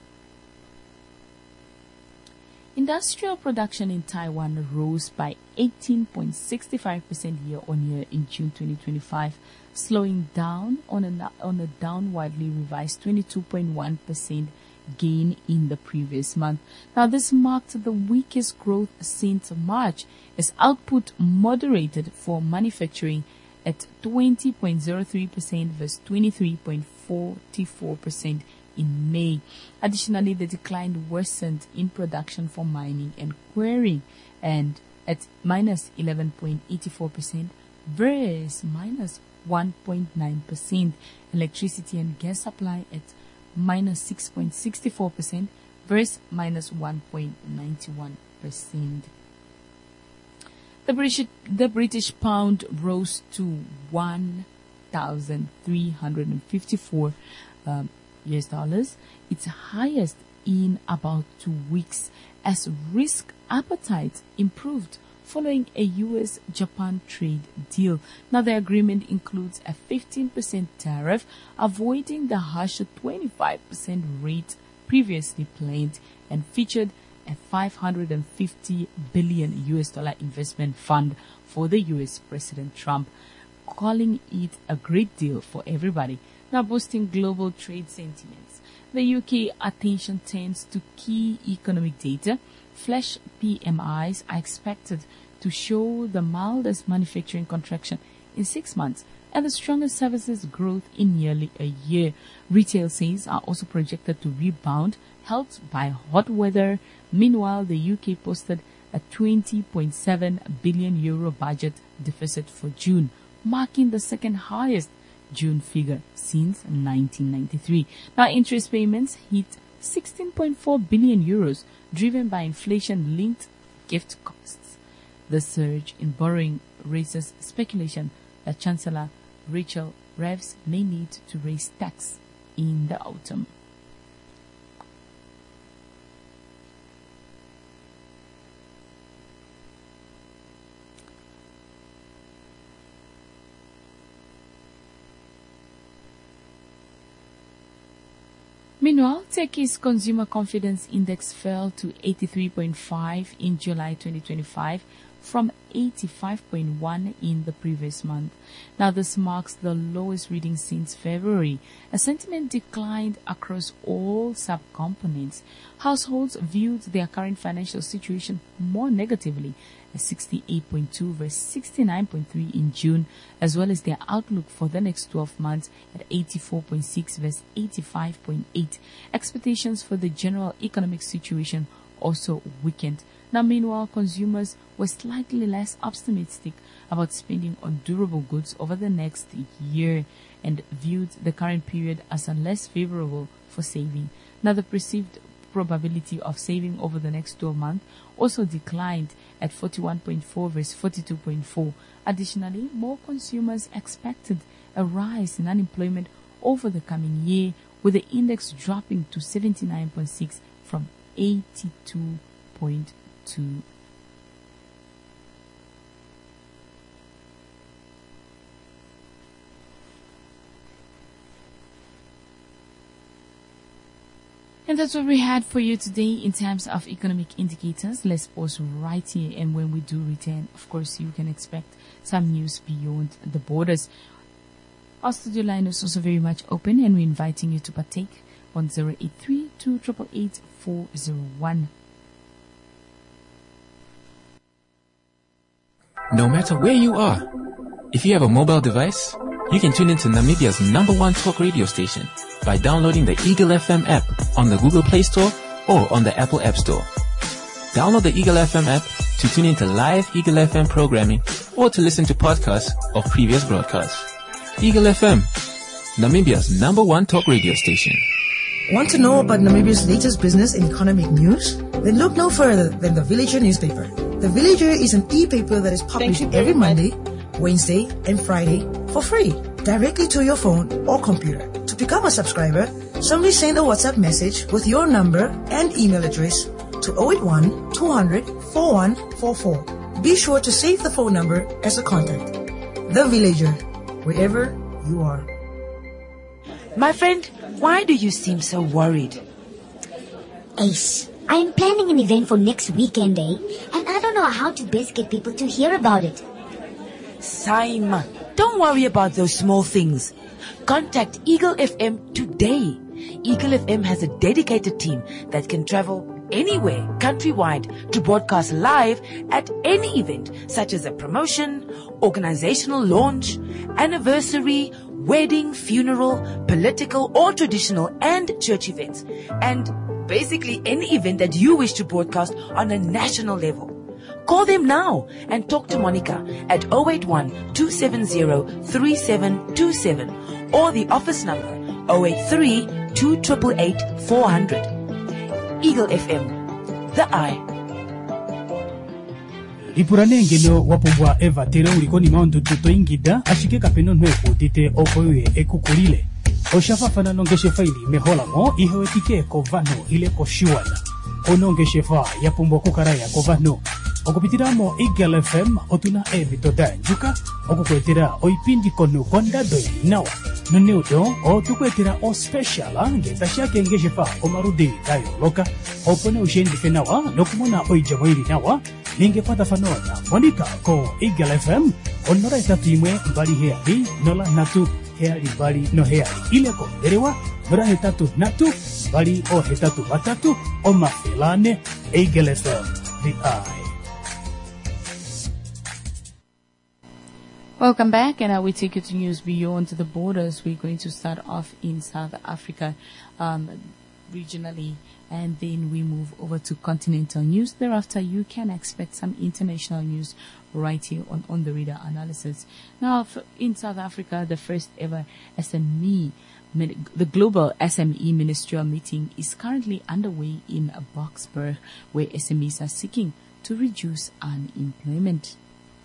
Industrial production in Taiwan rose by 18.65% year-on-year in June 2025, slowing down on a downwardly revised 22.1% gain in the previous month. Now, this marked the weakest growth since March, as output moderated for manufacturing at 20.03% versus 23.44% in May. Additionally, the decline worsened in production for mining and quarrying, and at minus 11.84% versus minus 1.9%. Electricity and gas supply at minus 6.64% versus minus 1.91%. The British pound rose to $1,354 US dollars, its highest in about 2 weeks as risk appetite improved following a US-Japan trade deal. Now, the agreement includes a 15% tariff, avoiding the harsher 25% rate previously planned, and featured a $550 billion investment fund for the US President Trump, calling it a great deal for everybody. Now, boosting global trade sentiments. The UK attention turns to key economic data. Flash PMIs are expected to show the mildest manufacturing contraction in 6 months and the strongest services growth in nearly a year. Retail sales are also projected to rebound, helped by hot weather. Meanwhile, the UK posted a €20.7 billion budget deficit for June, marking the second highest June figure since 1993. Now, interest payments hit €16.4 billion, driven by inflation-linked gift costs. The surge in borrowing raises speculation that Chancellor Rachel Reeves may need to raise tax in the autumn. Meanwhile, Turkey's Consumer Confidence Index fell to 83.5 in July 2025 from 85.1 in the previous month. Now, this marks the lowest reading since February. A sentiment declined across all subcomponents. Households viewed their current financial situation more negatively, at 68.2 versus 69.3 in June, as well as their outlook for the next 12 months at 84.6 versus 85.8. Expectations for the general economic situation also weakened. Now, meanwhile, consumers were slightly less optimistic about spending on durable goods over the next year and viewed the current period as less favorable for saving. Now, the perceived probability of saving over the next 12 months also declined at 41.4 versus 42.4. Additionally, more consumers expected a rise in unemployment over the coming year, with the index dropping to 79.6 from 82.2. And that's what we had for you today in terms of economic indicators. Let's pause right here, and when we do return, of course, you can expect some news beyond the borders. Our studio line is also very much open, and we're inviting you to partake on 083-288-8401. No matter where you are, if you have a mobile device, you can tune into Namibia's #1 talk radio station by downloading the Eagle FM app on the Google Play Store or on the Apple App Store. Download the Eagle FM app to tune into live Eagle FM programming or to listen to podcasts of previous broadcasts. Eagle FM, Namibia's #1 talk radio station. Want to know about Namibia's latest business and economic news? Then look no further than The Villager newspaper. The Villager is an e-paper that is published every Monday, Wednesday, and Friday for free, directly to your phone or computer. To become a subscriber, simply send a WhatsApp message with your number and email address to 081 200 4144. Be sure to save the phone number as a contact. The Villager, wherever you are. My friend, why do you seem so worried? Ace, I am planning an event for next weekend, and I don't know how to best get people to hear about it. Saima, don't worry about those small things. Contact Eagle FM today. Eagle FM has a dedicated team that can travel anywhere countrywide to broadcast live at any event, such as a promotion, organizational launch, anniversary, wedding, funeral, political or traditional and church events, and basically any event that you wish to broadcast on a national level. Call them now and talk to Monica at 081-270-3727 or the office number 083-288-400. Eagle FM, the eye. Ipuranengelo wapobwa eva tere ulikoni maundu tuto ingida ashike kapeno nwepo tite opoye ekukulile. Oshafafana nongeshe faili mehola mo ihewetike kovano ile koshiwana. Onongeshe fa ya pumbo kukaraya kovano. Okupitiramo Eagle FM otuna ebitoda njuka okukwetera oipindi konu konda doi nawa. Nunudo otukwetera o special ngetashake ngeshe fa omarudi dayo loka. Opone ushendi fenawa nokumona oijamoiri nawa. Ningepata fanona monika ko Eagle FM onora itatuimwe mbali heari nola natu heari bali no heari ileko derewa nora hetatu natu bali o hetatu batatu o mafelane Eagle FM the eye. Welcome back, and we take you to news beyond the borders. We're going to start off in South Africa regionally, and then we move over to continental news. Thereafter, you can expect some international news right here on the Reader Analysis. Now, in South Africa, the first ever SME, the Global SME Ministerial Meeting is currently underway in Boksburg, where SMEs are seeking to reduce unemployment.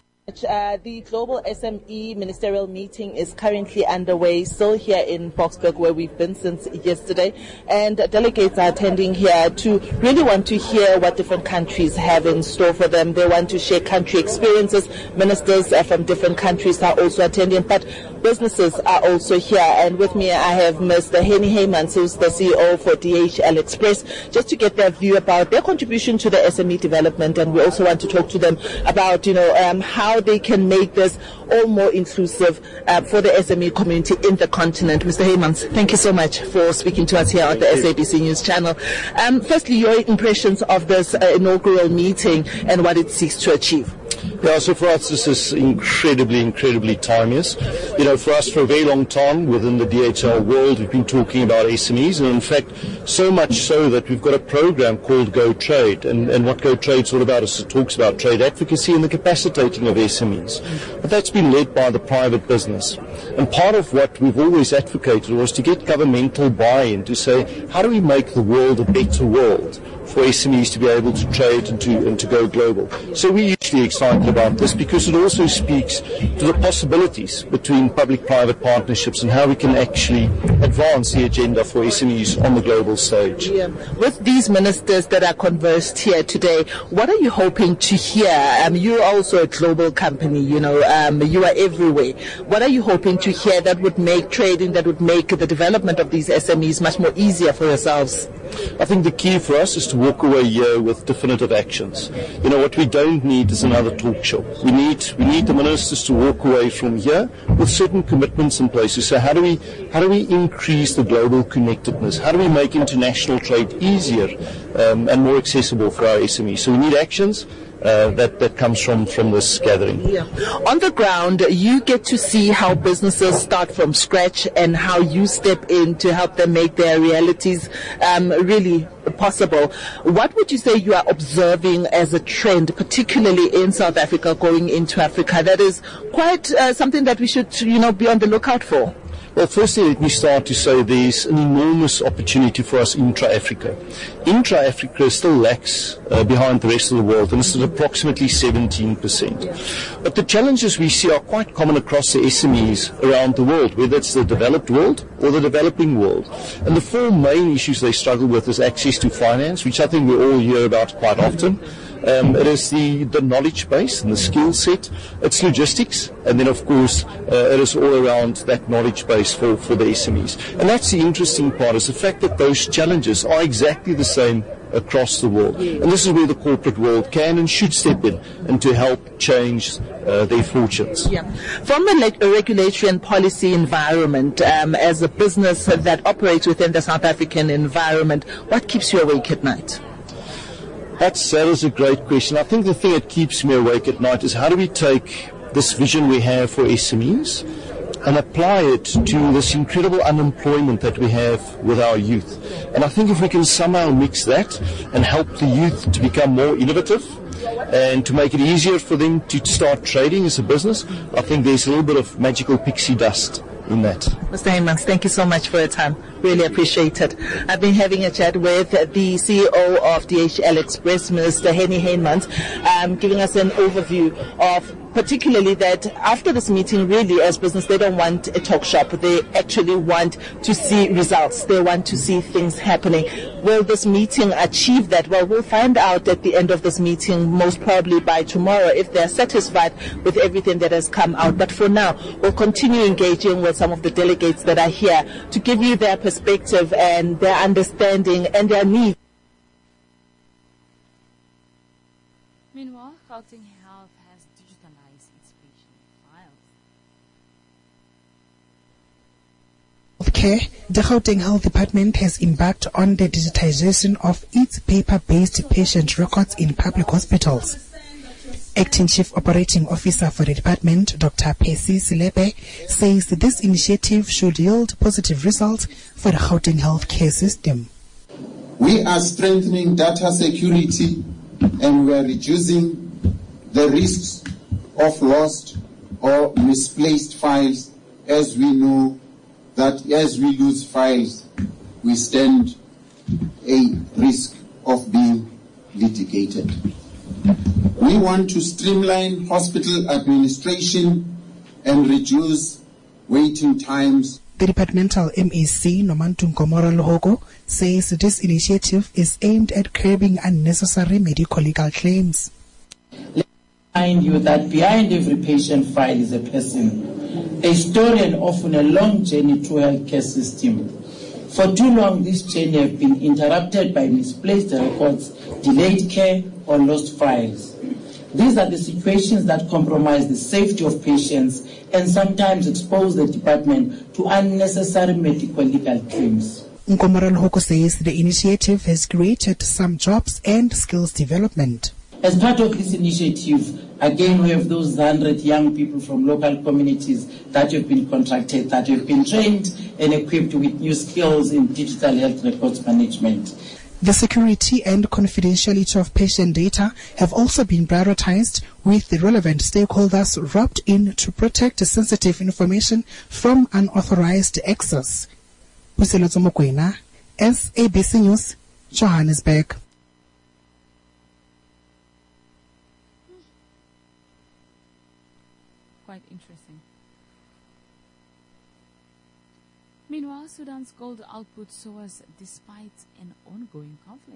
The Global SME Ministerial Meeting is currently underway, still here in Boksburg, where we've been since yesterday. And delegates are attending here to really want to hear what different countries have in store for them. They want to share country experiences. Ministers from different countries are also attending, but businesses are also here. And with me, I have Mr. Henny Heymans, who's the CEO for DHL Express, just to get their view about their contribution to the SME development. And we also want to talk to them about, how they can make this all more inclusive for the SME community in the continent. Mr. Heymans, thank you so much for speaking to us here on the SABC News channel. Firstly, your impressions of this inaugural meeting and what it seeks to achieve. Yeah, so for us this is incredibly timeless. For us for a very long time within the DHL world we've been talking about SMEs, and in fact so much so that we've got a program called Go Trade, and what Go Trade's all about is it talks about trade advocacy and the capacitating of SMEs. But that's been led by the private business. And part of what we've always advocated was to get governmental buy-in to say, how do we make the world a better world for SMEs to be able to trade and to go global. So we're hugely excited about this because it also speaks to the possibilities between public-private partnerships and how we can actually advance the agenda for SMEs on the global stage. Yeah. With these ministers that are conversed here today, what are you hoping to hear? You're also a global company, you are everywhere. What are you hoping to hear that would make trading, that would make the development of these SMEs much more easier for yourselves? I think the key for us is to walk away here with definitive actions. What we don't need is another talk show. We need the ministers to walk away from here with certain commitments in place. So how do we increase the global connectedness? How do we make international trade easier and more accessible for our SMEs? So we need actions. That comes from this gathering. Yeah. On the ground, you get to see how businesses start from scratch and how you step in to help them make their realities really possible. What would you say you are observing as a trend, particularly in South Africa going into Africa, that is quite something that we should, be on the lookout for? Well, firstly, let me start to say there's an enormous opportunity for us intra-Africa. Intra-Africa still lags behind the rest of the world, and it's at approximately 17%. But the challenges we see are quite common across the SMEs around the world, whether it's the developed world or the developing world. And the four main issues they struggle with is access to finance, which I think we all hear about quite often. It is the knowledge base and the skill set. It's logistics, and then of course it is all around that knowledge base for the SMEs. And that's the interesting part, is the fact that those challenges are exactly the same across the world. And this is where the corporate world can and should step in and to help change their fortunes. Yeah. From a regulatory and policy environment, as a business that operates within the South African environment, what keeps you awake at night? That is a great question. I think the thing that keeps me awake at night is how do we take this vision we have for SMEs and apply it to this incredible unemployment that we have with our youth. And I think if we can somehow mix that and help the youth to become more innovative and to make it easier for them to start trading as a business, I think there's a little bit of magical pixie dust in that. Mr. Heymans, thank you so much for your time. Really appreciate it. I've been having a chat with the CEO of DHL Express, Mr. Henny Heymans, giving us an overview of particularly that after this meeting, really, as business, they don't want a talk shop. They actually want to see results. They want to see things happening. Will this meeting achieve that? Well, we'll find out at the end of this meeting, most probably by tomorrow, if they're satisfied with everything that has come out. But for now, we'll continue engaging with some of the delegates that are here to give you their perspective and their understanding and their needs. Meanwhile, Gauteng Health has digitalized its patient files. Healthcare, the Gauteng Health Department has embarked on the digitization of its paper-based patient records in public hospitals. Acting Chief Operating Officer for the department, Dr. Percy Silepe, says this initiative should yield positive results for the Gauteng healthcare system. We are strengthening data security and we are reducing the risks of lost or misplaced files, as we know that as we lose files, we stand a risk of being litigated. We want to streamline hospital administration and reduce waiting times. The departmental MEC, Nomantu Nkomora Lohoko, says this initiative is aimed at curbing unnecessary medical legal claims. Let me remind you that behind every patient file is a person, a story, and often a long journey through healthcare system. For too long, this journey has been interrupted by misplaced records, delayed care, or lost files. These are the situations that compromise the safety of patients and sometimes expose the department to unnecessary medical legal claims. Nkomora Lohoko says the initiative has created some jobs and skills development. As part of this initiative, again, we have those 100 young people from local communities that have been contracted, that have been trained and equipped with new skills in digital health records management. The security and confidentiality of patient data have also been prioritized, with the relevant stakeholders roped in to protect sensitive information from unauthorized access. Puseletso Mokoena, SABC News, Johannesburg. Quite interesting. Meanwhile, Sudan's gold output soars despite an ongoing conflict.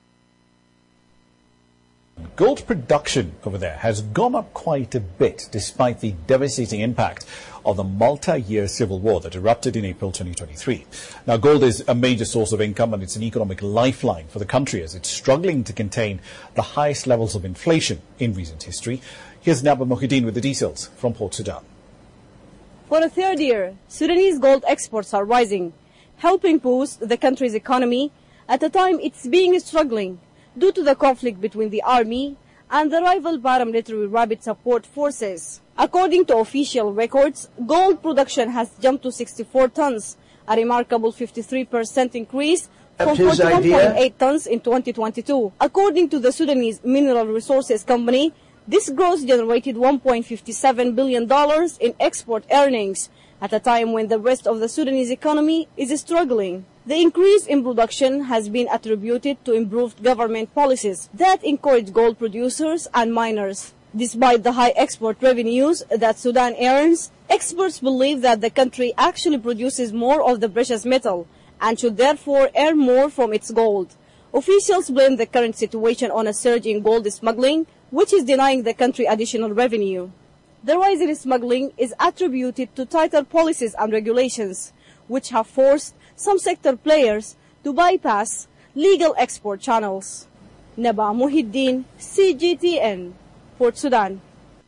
Gold production over there has gone up quite a bit despite the devastating impact of the multi-year civil war that erupted in April 2023. Now, gold is a major source of income and it's an economic lifeline for the country as it's struggling to contain the highest levels of inflation in recent history. Here's Naba Mohideen with the details from Port Sudan. For the third year, Sudanese gold exports are rising, helping boost the country's economy at a time it's being struggling due to the conflict between the army and the rival paramilitary rapid support forces. According to official records, gold production has jumped to 64 tons, a remarkable 53% increase from 41.8 tons in 2022. According to the Sudanese Mineral Resources Company, this growth generated $1.57 billion in export earnings at a time when the rest of the Sudanese economy is struggling. The increase in production has been attributed to improved government policies that encourage gold producers and miners. Despite the high export revenues that Sudan earns, experts believe that the country actually produces more of the precious metal and should therefore earn more from its gold. Officials blame the current situation on a surge in gold smuggling, which is denying the country additional revenue. The rise in smuggling is attributed to tighter policies and regulations, which have forced some sector players to bypass legal export channels. Naba Muhiddin, CGTN, Port Sudan.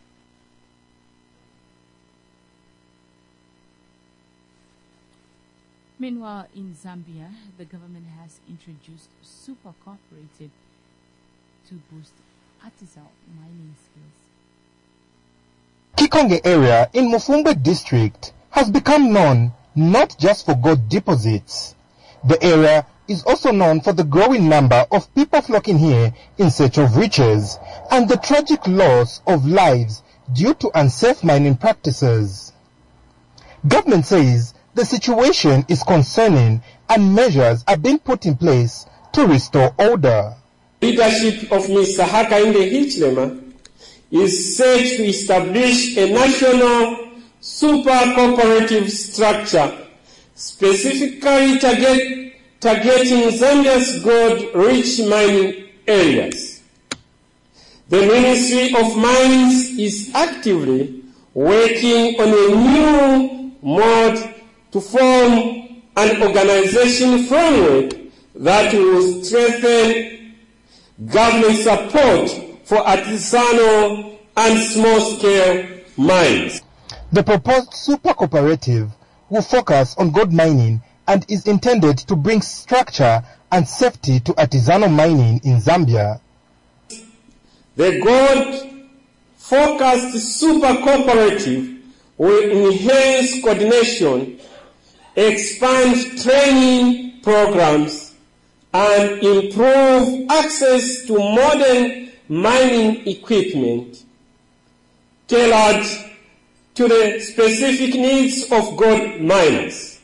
Meanwhile, in Zambia, the government has introduced super cooperative to boost artisanal mining skills. Kikonge area in Mufumbe district has become known not just for gold deposits. The area is also known for the growing number of people flocking here in search of riches and the tragic loss of lives due to unsafe mining practices. Government says the situation is concerning and measures are being put in place to restore order. Leadership of Mr. Hakainde Hichilema is set to establish a national super cooperative structure specifically targeting Zambia's gold-rich mining areas. The Ministry of Mines is actively working on a new mode to form an organization framework that will strengthen government support for artisanal and small-scale mines. The proposed super cooperative will focus on gold mining and is intended to bring structure and safety to artisanal mining in Zambia. The gold-focused super cooperative will enhance coordination, expand training programs, and improve access to modern mining equipment tailored to the specific needs of gold miners.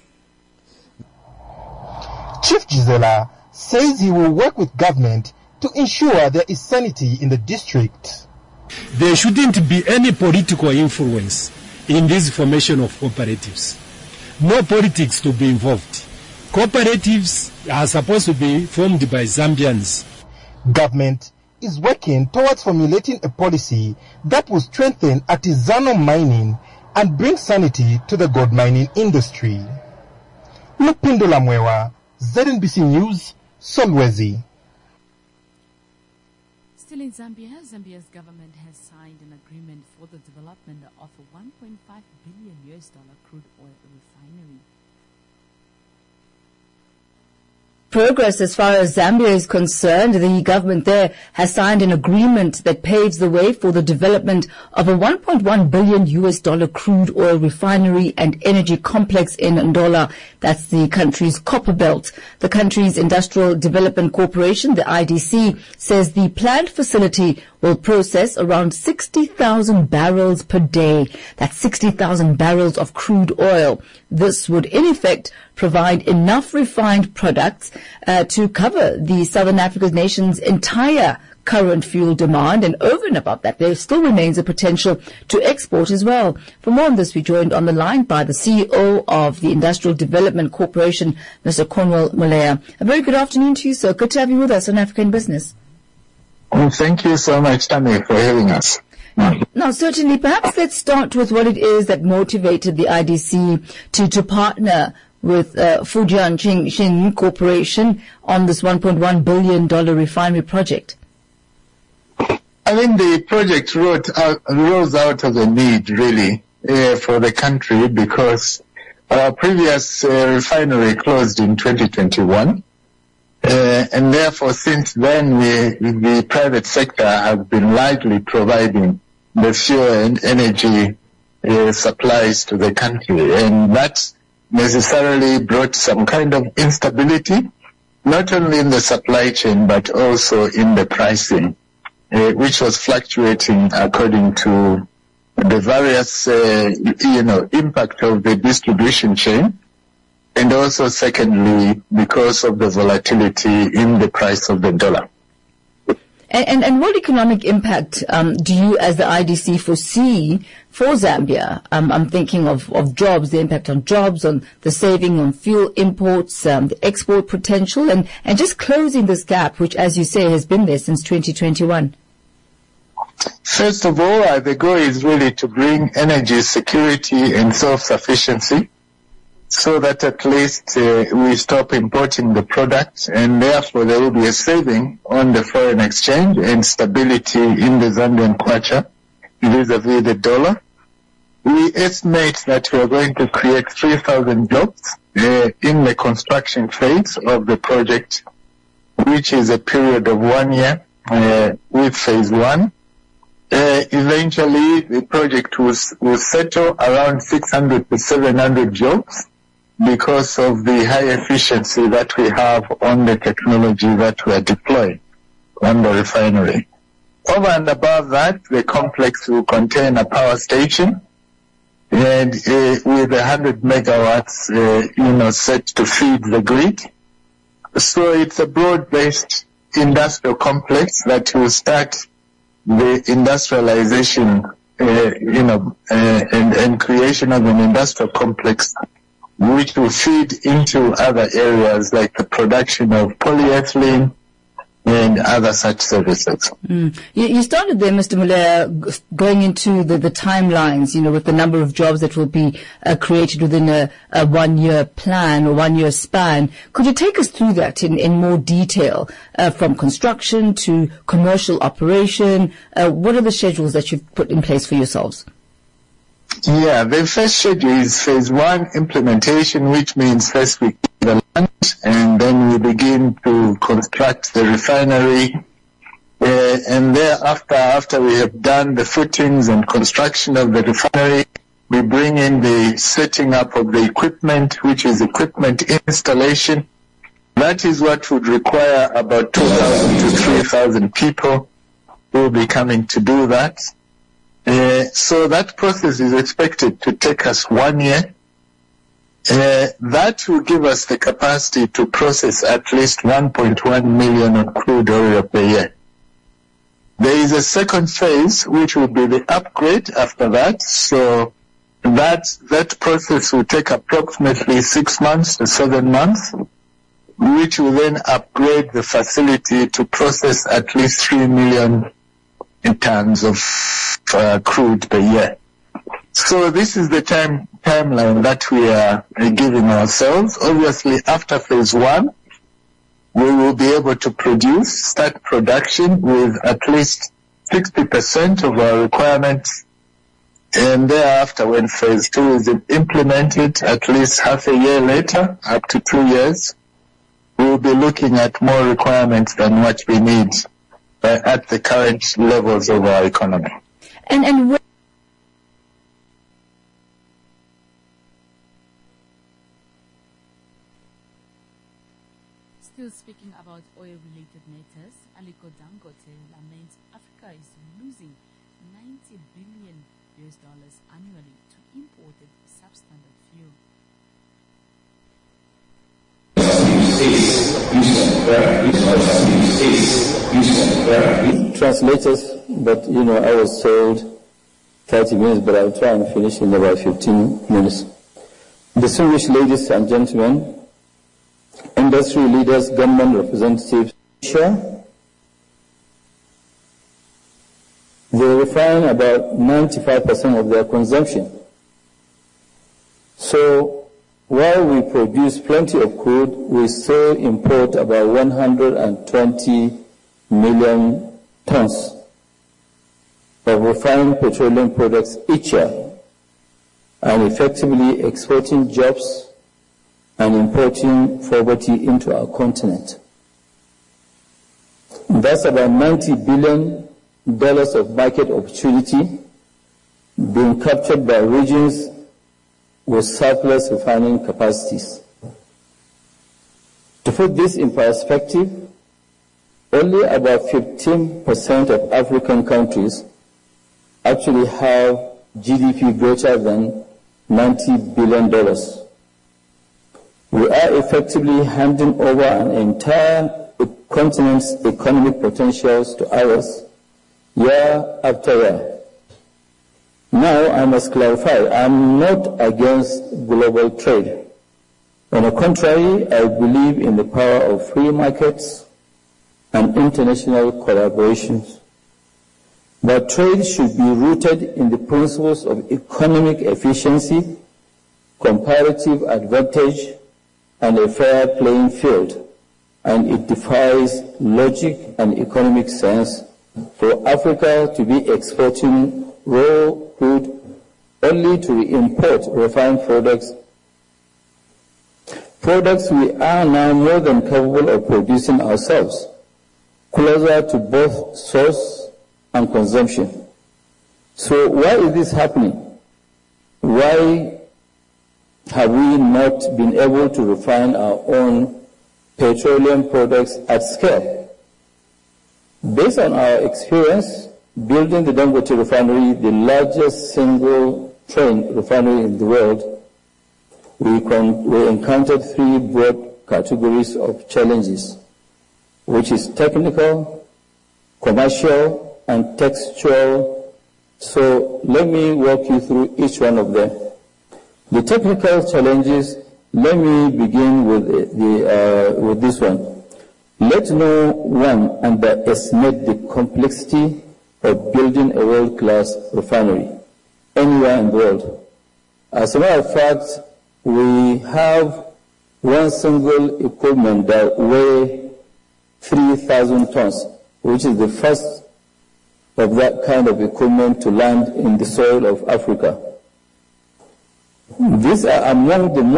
Chief Gisela says he will work with government to ensure there is sanity in the district. There shouldn't be any political influence in this formation of cooperatives. No politics to be involved. Cooperatives are supposed to be formed by Zambians. Government is working towards formulating a policy that will strengthen artisanal mining and bring sanity to the gold mining industry. Lupindula Mwewa, ZNBC News, Solwezi. Still in Zambia, Zambia's government has signed an agreement for the development of a $1.5 billion crude oil refinery. Progress as far as Zambia is concerned. The government there has signed an agreement that paves the way for the development of a $1.1 billion crude oil refinery and energy complex in Ndola. That's the country's copper belt. The country's Industrial Development Corporation, the IDC, says the planned facility will process around 60,000 barrels per day. That's 60,000 barrels of crude oil. This would, in effect, provide enough refined products to cover the Southern African nation's entire current fuel demand, and over and above that, there still remains a potential to export as well. For more on this, we joined on the line by the CEO of the Industrial Development Corporation, Mr. Cornwell Molea. A very good afternoon to you, sir. Good to have you with us on African Business. Well, thank you so much, Tammy, for having us. Now, certainly, perhaps let's start with what it is that motivated the IDC to partner with Fujian Qingxin Corporation on this $1.1 billion refinery project. I think the project rose out of the need, really, for the country, because our previous refinery closed in 2021. And therefore, since then, the private sector has been largely providing the fuel and energy supplies to the country. And that necessarily brought some kind of instability, not only in the supply chain, but also in the pricing, which was fluctuating according to the various, impact of the distribution chain. And also, secondly, because of the volatility in the price of the dollar. And what economic impact do you, as the IDC, foresee for Zambia? I'm thinking of jobs, the impact on jobs, on the saving on fuel imports, the export potential, and just closing this gap, which, as you say, has been there since 2021. First of all, the goal is really to bring energy security and self-sufficiency, so that at least we stop importing the product, and therefore there will be a saving on the foreign exchange and stability in the Zambian kwacha vis-a-vis the dollar. We estimate that we are going to create 3,000 jobs in the construction phase of the project, which is a period of 1 year with phase one. Eventually, the project will settle around 600 to 700 jobs, because of the high efficiency that we have on the technology that we are deploying on the refinery. Over and above that, the complex will contain a power station, and with 100 megawatts, set to feed the grid. So it's a broad-based industrial complex that will start the industrialization, and creation of an industrial complex which will feed into other areas like the production of polyethylene and other such services. You started there, Mr. Molewa, going into the timelines, with the number of jobs that will be created within a 1-year plan or 1-year span. Could you take us through that in more detail, from construction to commercial operation? What are the schedules that you've put in place for yourselves? Yeah, the first schedule is phase 1 implementation, which means first we get the land and then we begin to construct the refinery. And thereafter, after we have done the footings and construction of the refinery, we bring in the setting up of the equipment, which is equipment installation. That is what would require about 2,000 to 3,000 people who will be coming to do that. So that process is expected to take us 1 year. That will give us the capacity to process at least 1.1 million of crude oil per year. There is a second phase, which will be the upgrade after that. So that process will take approximately 6 months to 7 months, which will then upgrade the facility to process at least 3 million tons of crude per year. So this is the timeline that we are giving ourselves. Obviously, after phase 1, we will be able to start production with at least 60% of our requirements. And thereafter, when phase 2 is implemented, at least half a year later, up to 2 years, we will be looking at more requirements than what we need at the current levels of our economy. And Still speaking about oil-related matters, Aliko Dangote laments Africa is losing $90 billion annually to imported substandard fuel. Translators, but I was told 30 minutes, but I'll try and finish in about 15 minutes. Distinguished ladies and gentlemen, industry leaders, government representatives, they refine about 95% of their consumption. So while we produce plenty of crude, we still import about 120 million tons of refined petroleum products each year, and effectively exporting jobs and importing poverty into our continent. That's about $90 billion of market opportunity being captured by regions with surplus refining capacities. To put this in perspective, only about 15% of African countries actually have GDP greater than $90 billion. We are effectively handing over an entire continent's economic potentials to others year after year. Now, I must clarify, I'm not against global trade. On the contrary, I believe in the power of free markets and international collaborations. But trade should be rooted in the principles of economic efficiency, comparative advantage, and a fair playing field. And it defies logic and economic sense for Africa to be exporting raw crude only to import refined products we are now more than capable of producing ourselves, closer to both source and consumption. So why is this happening? Why have we not been able to refine our own petroleum products at scale? Based on our experience, building the Dangote refinery, the largest single train refinery in the world, we encountered three broad categories of challenges, which is technical, commercial, and textual. So let me walk you through each one of them. The technical challenges, let me begin with this one. Let no one underestimate the complexity of building a world-class refinery anywhere in the world. As a matter of fact, we have one single equipment that weighs 3,000 tons, which is the first of that kind of equipment to land in the soil of Africa. These are among the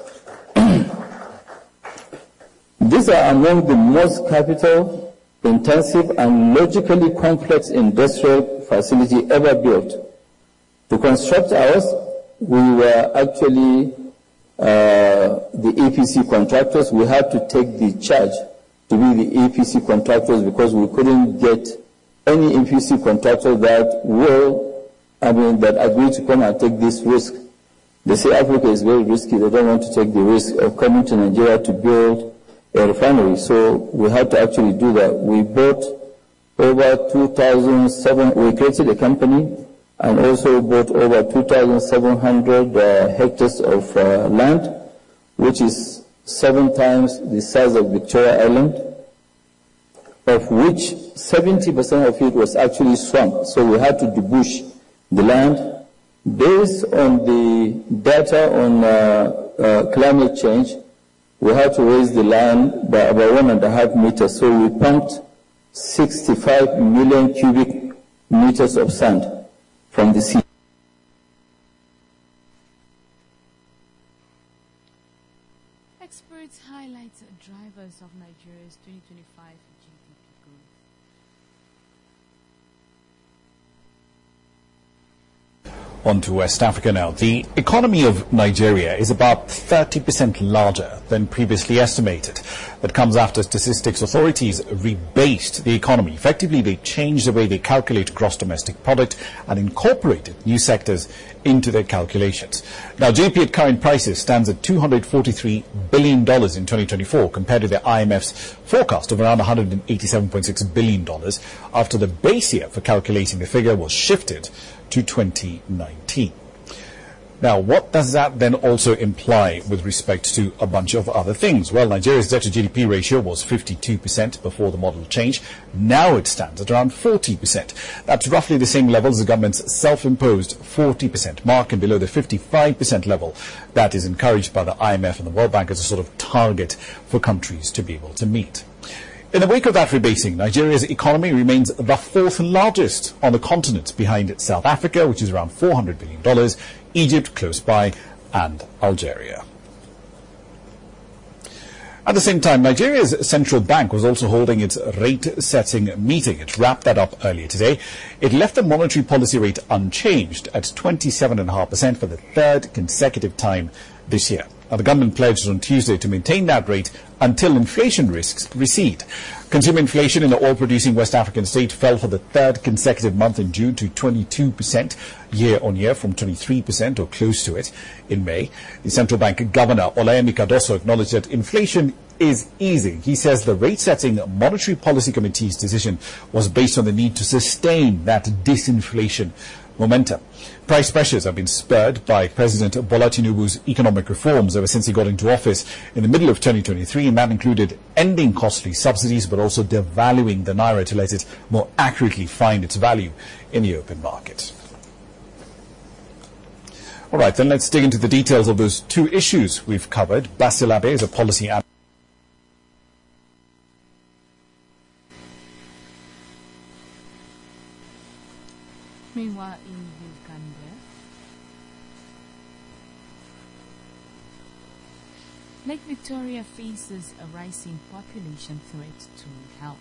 most capital intensive and logically complex industrial facility ever built. To construct ours, we were actually the EPC contractors. We had to take the charge to be the EPC contractors because we couldn't get any EPC contractor that agreed to come and take this risk. They say Africa is very risky. They don't want to take the risk of coming to Nigeria to build a refinery. So we had to actually do that. We bought over 2,700, we created a company and also bought over 2,700 hectares of land, which is 7 times the size of Victoria Island, of which 70% of it was actually swamp. So we had to debush the land. Based on the data on climate change, we had to raise the land by about 1.5 meters. So we pumped 65 million cubic meters of sand from the sea. Experts highlight drivers of Nigeria's 2025 GDP growth. On to West Africa now. The economy of Nigeria is about 30% larger than previously estimated. That comes after statistics authorities rebased the economy. Effectively, they changed the way they calculate gross domestic product and incorporated new sectors into their calculations. Now, GDP at current prices stands at $243 billion in 2024 compared to the IMF's forecast of around $187.6 billion after the base year for calculating the figure was shifted to 2019. Now, what does that then also imply with respect to a bunch of other things? Well, Nigeria's debt to GDP ratio was 52% before the model change. Now it stands at around 40%. That's roughly the same level as the government's self-imposed 40% mark and below the 55% level that is encouraged by the IMF and the World Bank as a sort of target for countries to be able to meet. In the wake of that rebasing, Nigeria's economy remains the fourth largest on the continent, behind South Africa, which is around $400 billion, Egypt close by, and Algeria. At the same time, Nigeria's central bank was also holding its rate-setting meeting. It wrapped that up earlier today. It left the monetary policy rate unchanged at 27.5% for the third consecutive time this year. Now, the government pledged on Tuesday to maintain that rate until inflation risks recede. Consumer inflation in the oil-producing West African state fell for the third consecutive month in June to 22% year-on-year from 23% or close to it in May. The central bank governor, Olayemi Cardoso, acknowledged that inflation is easing. He says the rate-setting monetary policy committee's decision was based on the need to sustain that disinflation momentum. Price pressures have been spurred by President Bola Tinubu's economic reforms ever since he got into office in the middle of 2023, and that included ending costly subsidies but also devaluing the naira to let it more accurately find its value in the open market. All right, then let's dig into the details of those two issues we've covered. Basil Abe is a policy analyst. Meanwhile, in Uganda, Lake Victoria faces a rising population threat to health.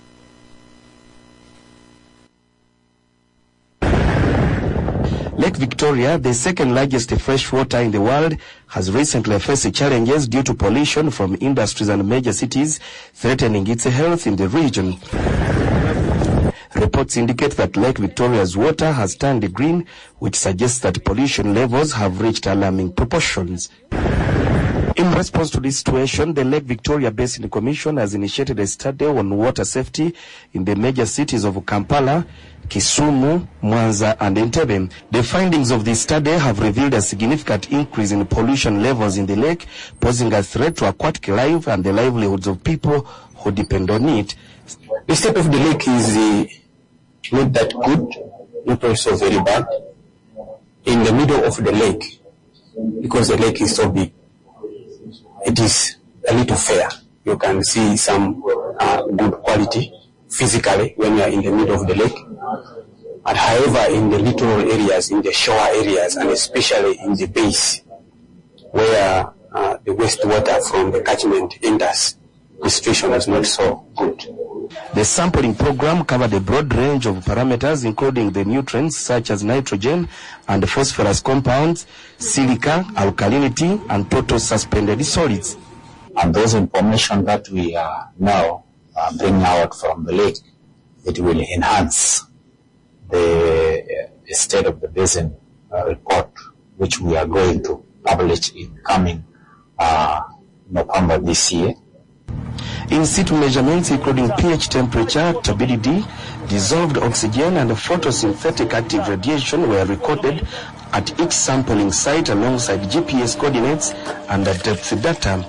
Lake Victoria, the second largest freshwater in the world, has recently faced challenges due to pollution from industries and major cities, threatening its health in the region. Reports indicate that Lake Victoria's water has turned green, which suggests that pollution levels have reached alarming proportions. In In response to this situation, the Lake Victoria Basin Commission has initiated a study on water safety in the major cities of Kampala, Kisumu, Mwanza and Entebbe. The findings of this study have revealed a significant increase in pollution levels in the lake, posing a threat to aquatic life and the livelihoods of people who depend on it. The state of the lake is not that good, not also very bad. In the middle of the lake, because the lake is so big, it is a little fair. You can see some good quality physically when you are in the middle of the lake. But however, in the littoral areas, in the shore areas, and especially in the base, where the wastewater from the catchment enters, the situation is not so good. The sampling program covered a broad range of parameters, including the nutrients such as nitrogen and phosphorus compounds, silica, alkalinity, and total suspended solids. And those information that we are now bringing out from the lake, it will enhance the state of the basin report, which we are going to publish in coming November this year. In situ measurements including pH temperature, turbidity, dissolved oxygen and photosynthetic active radiation were recorded at each sampling site alongside GPS coordinates and depth data.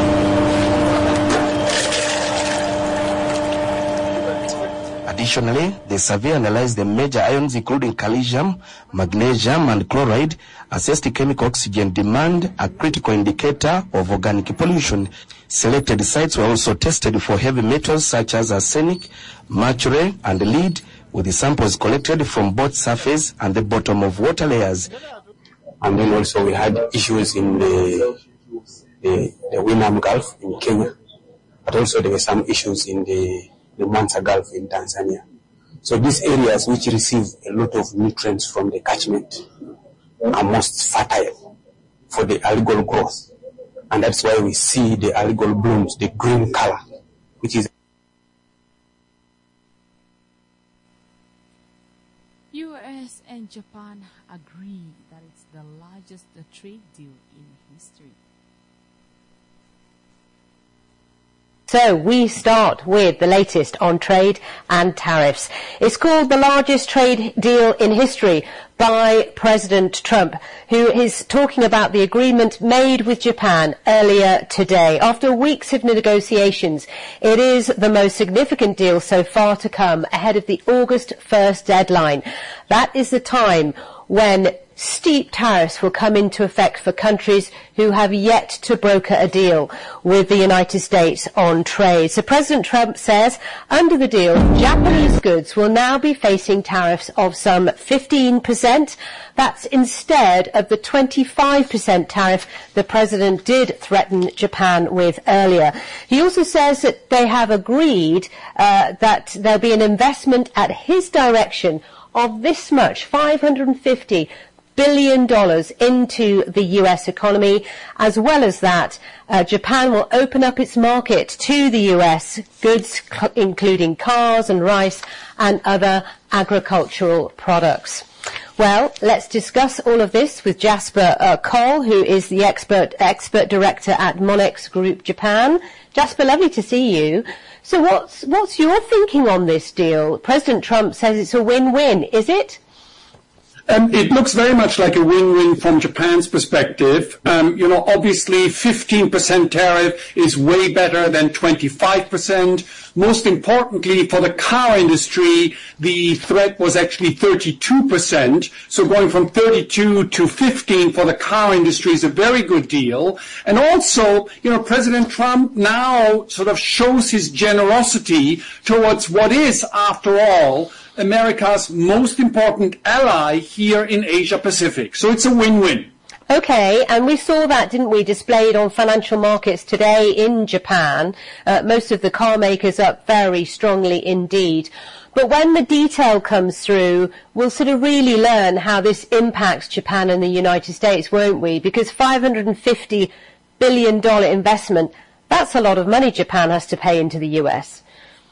Additionally, the survey analyzed the major ions including calcium, magnesium and chloride, assessed chemical oxygen demand, a critical indicator of organic pollution. Selected sites were also tested for heavy metals such as arsenic, mercury and lead, with the samples collected from both surface and the bottom of water layers. And then also we had issues in the Winam Gulf in Kenya, but also there were some issues in the Mansa Gulf in Tanzania. So these areas which receive a lot of nutrients from the catchment are most fertile for the algal growth. And that's why we see the algal blooms, the green color, which is... US and Japan agree that it's the largest trade deal in history. So we start with the latest on trade and tariffs. It's called the largest trade deal in history by President Trump, who is talking about the agreement made with Japan earlier today. After weeks of negotiations, it is the most significant deal so far to come ahead of the August 1st deadline. That is the time when steep tariffs will come into effect for countries who have yet to broker a deal with the United States on trade. So President Trump says under the deal, Japanese goods will now be facing tariffs of some 15%. That's instead of the 25% tariff the president did threaten Japan with earlier. He also says that they have agreed that there'll be an investment at his direction of this much, $550 billion into the U.S. economy. As well as that, Japan will open up its market to the U.S. goods, including cars and rice and other agricultural products. Well, let's discuss all of this with Jasper Cole, who is the expert director at Monex Group Japan. Jasper, lovely to see you. So what's your thinking on this deal? President Trump says it's a win-win. Is it? It looks very much like a win-win from Japan's perspective. Obviously 15% tariff is way better than 25%. Most importantly, for the car industry, the threat was actually 32%. So going from 32 to 15 for the car industry is a very good deal. And also, President Trump now sort of shows his generosity towards what is, after all, America's most important ally here in Asia Pacific. So it's a win-win. Okay, and we saw that, didn't we, displayed on financial markets today in Japan. Most of the car makers up very strongly indeed. But when the detail comes through, we'll sort of really learn how this impacts Japan and the United States, won't we? Because $550 billion investment, that's a lot of money Japan has to pay into the US.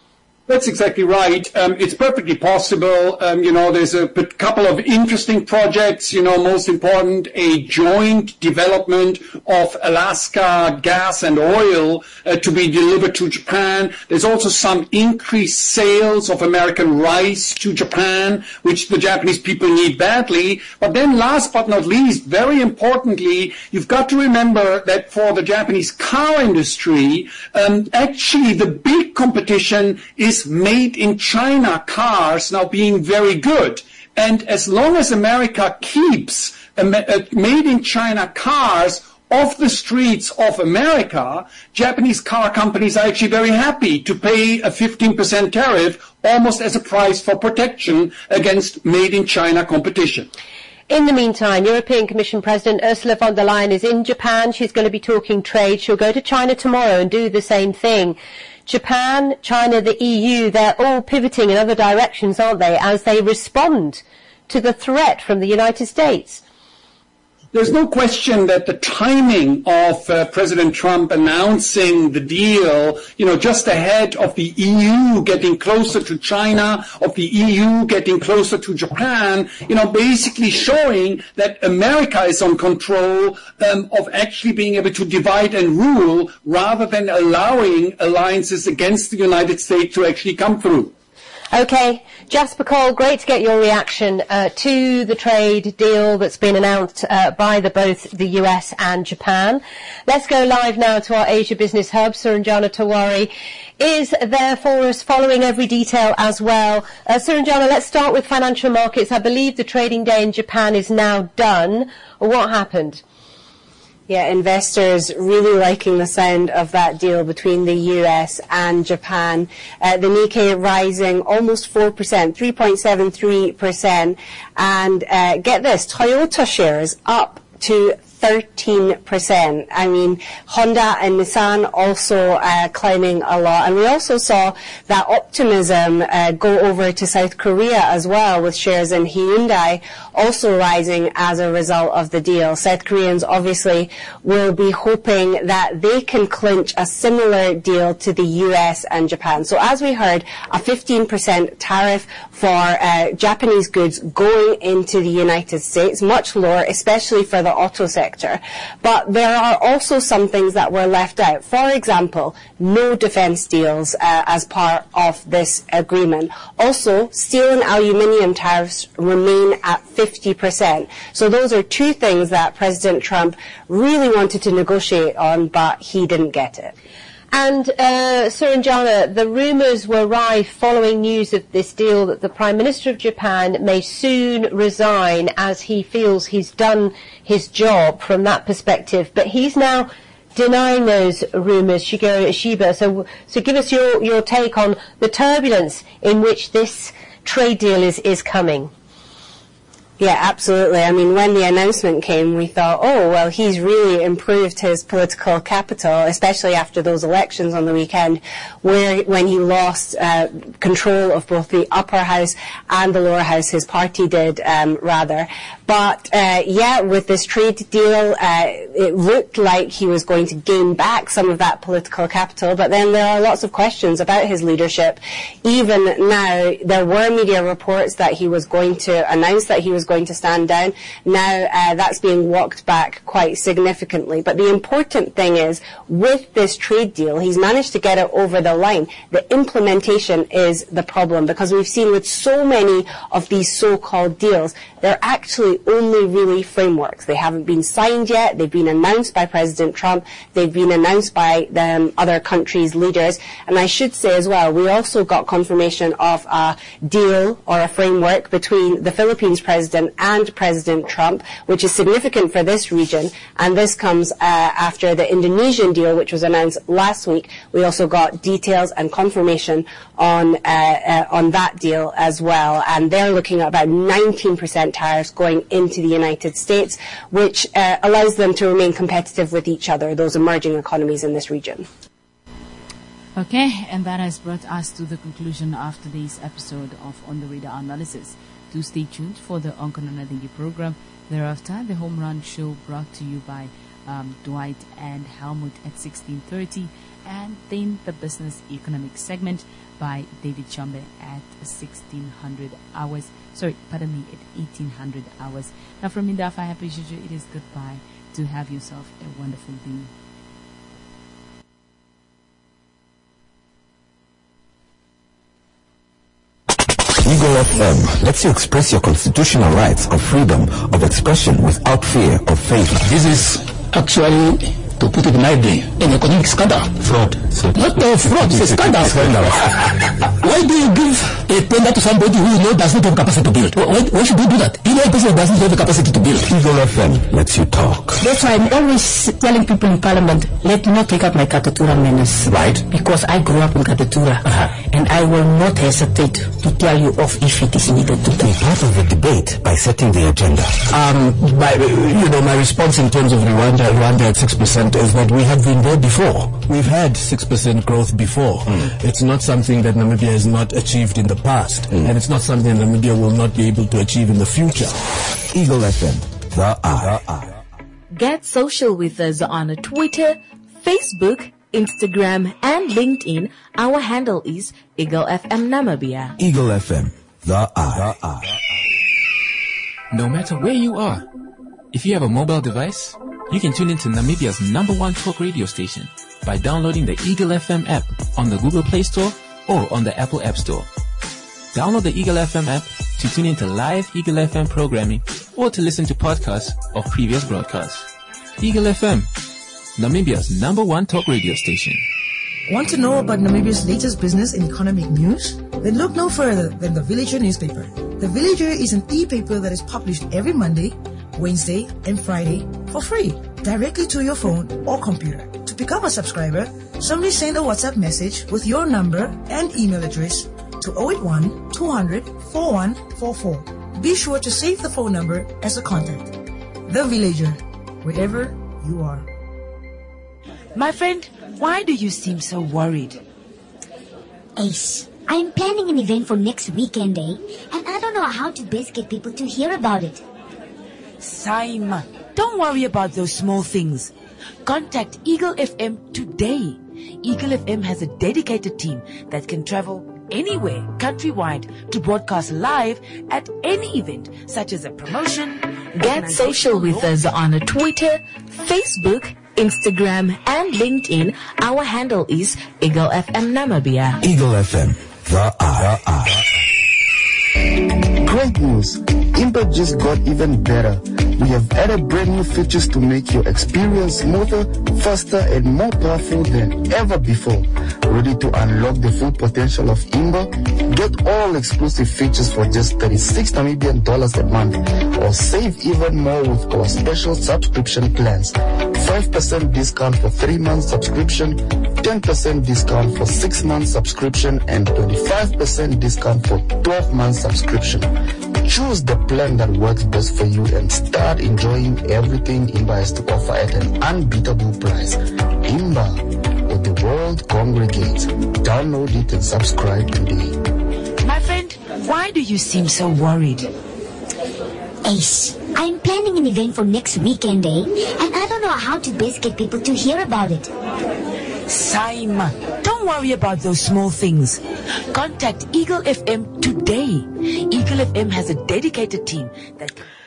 That's exactly right. It's perfectly possible. There's a couple of interesting projects. Most important, a joint development of Alaska gas and oil to be delivered to Japan. There's also some increased sales of American rice to Japan, which the Japanese people need badly. But then last but not least, very importantly, you've got to remember that for the Japanese car industry, actually the big competition is made in China cars now being very good. And as long as America keeps made in China cars off the streets of America, Japanese car companies are actually very happy to pay a 15% tariff almost as a price for protection against made in China competition. In the meantime, European Commission President Ursula von der Leyen is in Japan. She's going to be talking trade. She'll go to China tomorrow and do the same thing. Japan, China, the EU, they're all pivoting in other directions, aren't they, as they respond to the threat from the United States? There's no question that the timing of President Trump announcing the deal, just ahead of the EU getting closer to China, of the EU getting closer to Japan, basically showing that America is on control of actually being able to divide and rule rather than allowing alliances against the United States to actually come through. Okay, Jasper Cole, great to get your reaction to the trade deal that's been announced by both the US and Japan. Let's go live now to our Asia Business Hub. Suranjana Tawari is there for us, following every detail as well. Suranjana, let's start with financial markets. I believe the trading day in Japan is now done. What happened? Yeah, investors really liking the sound of that deal between the US and Japan. The Nikkei rising almost 4%, 3.73%. And get this, Toyota shares up to 13%. I mean, Honda and Nissan also climbing a lot. And we also saw that optimism go over to South Korea as well, with shares in Hyundai also rising as a result of the deal. South Koreans obviously will be hoping that they can clinch a similar deal to the US and Japan. So as we heard, a 15% tariff for Japanese goods going into the United States, much lower, especially for the auto sector. But there are also some things that were left out. For example, no defense deals as part of this agreement. Also, steel and aluminium tariffs remain at 50%. So those are two things that President Trump really wanted to negotiate on, but he didn't get it. And Suranjana, the rumours were rife following news of this deal that the Prime Minister of Japan may soon resign, as he feels he's done his job from that perspective. But he's now denying those rumours, Shigeru Ishiba. So give us your take on the turbulence in which this trade deal is coming. Yeah, absolutely. I mean, when the announcement came, we thought, oh, well, he's really improved his political capital, especially after those elections on the weekend, when he lost control of both the upper house and the lower house, his party did, rather. But, with this trade deal, it looked like he was going to gain back some of that political capital, but then there are lots of questions about his leadership. Even now, there were media reports that he was going to announce that he was going to stand down. Now that's being walked back quite significantly. But the important thing is, with this trade deal, he's managed to get it over the line. The implementation is the problem, because we've seen with so many of these so-called deals, they're actually only really frameworks. They haven't been signed yet. They've been announced by President Trump. They've been announced by other countries' leaders. And I should say as well, we also got confirmation of a deal or a framework between the Philippines president and President Trump, which is significant for this region. And this comes after the Indonesian deal, which was announced last week. We also got details and confirmation on that deal as well. And they're looking at about 19% tariffs going into the United States, which allows them to remain competitive with each other, those emerging economies in this region. Okay, and that has brought us to the conclusion of today's episode of On the Radar Analysis. Do stay tuned for the Onko Nanadingi program. Thereafter, the Home Run Show, brought to you by Dwight and Helmut at 16:30, and then the business economic segment by David Chombe at 1600 hours. Sorry, pardon me, at 1800 hours. Now from Indafa Happy Juju, it is goodbye. To have yourself a wonderful day. Eagle FM lets you express your constitutional rights of freedom of expression without fear of favor. This is actually, to put it mildly, an economic scandal. Fraud. Not fraud, it's a scandal. Why do you give a tender to somebody who does not have capacity to build? Why should you do that? You know a person who doesn't have the capacity to build. Eagle FM lets you talk. That's why I'm always telling people in Parliament, let me not take up my Katatura menace. Right. Because I grew up in Katatura. And I will not hesitate to tell you off if it is needed to. Be part of the debate by setting the agenda. My response in terms of Rwanda at 6% is that we have been there before. We've had 6% growth before. It's not something that Namibia has not achieved in the past. And it's not something Namibia will not be able to achieve in the future. Eagle FM, the eye. Get social with us on Twitter, Facebook, Instagram, and LinkedIn. Our handle is Eagle FM Namibia. Eagle FM, the eye. No matter where you are, if you have a mobile device, you can tune into Namibia's #1 talk radio station by downloading the Eagle FM app on the Google Play Store or on the Apple App Store. Download the Eagle FM app to tune into live Eagle FM programming or to listen to podcasts of previous broadcasts. Eagle FM, Namibia's #1 talk radio station. Want to know about Namibia's latest business and economic news? Then look no further than The Villager newspaper. The Villager is an e-paper that is published every Monday, Wednesday, and Friday for free, directly to your phone or computer. To become a subscriber, simply send a WhatsApp message with your number and email address to 081 200 4144. Be sure to save the phone number as a contact. The Villager, wherever you are. My friend, why do you seem so worried? Ace, I'm planning an event for next weekend, and I don't know how to best get people to hear about it. Simon, don't worry about those small things. Contact Eagle FM today. Eagle FM has a dedicated team that can travel anywhere countrywide to broadcast live at any event, such as a promotion. Get social with us on Twitter, Facebook, Instagram, and LinkedIn. Our handle is Eagle FM Namibia. Eagle FM, the eye. Great news! Impa just got even better. We have added brand new features to make your experience smoother, faster, and more powerful than ever before. Ready to unlock the full potential of Imba? Get all exclusive features for just $36 Namibian a month, or save even more with our special subscription plans. 5% discount for 3 months subscription, 10% discount for 6 months subscription, and 25% discount for 12 months subscription. Choose the plan that works best for you and start enjoying everything Imba has to offer at an unbeatable price. Imba, where the world congregates. Download it and subscribe today. My friend, why do you seem so worried? Ace, I'm planning an event for next weekend, and I don't know how to best get people to hear about it. Simon, don't worry about those small things. Contact Eagle FM today. Eagle FM has a dedicated team that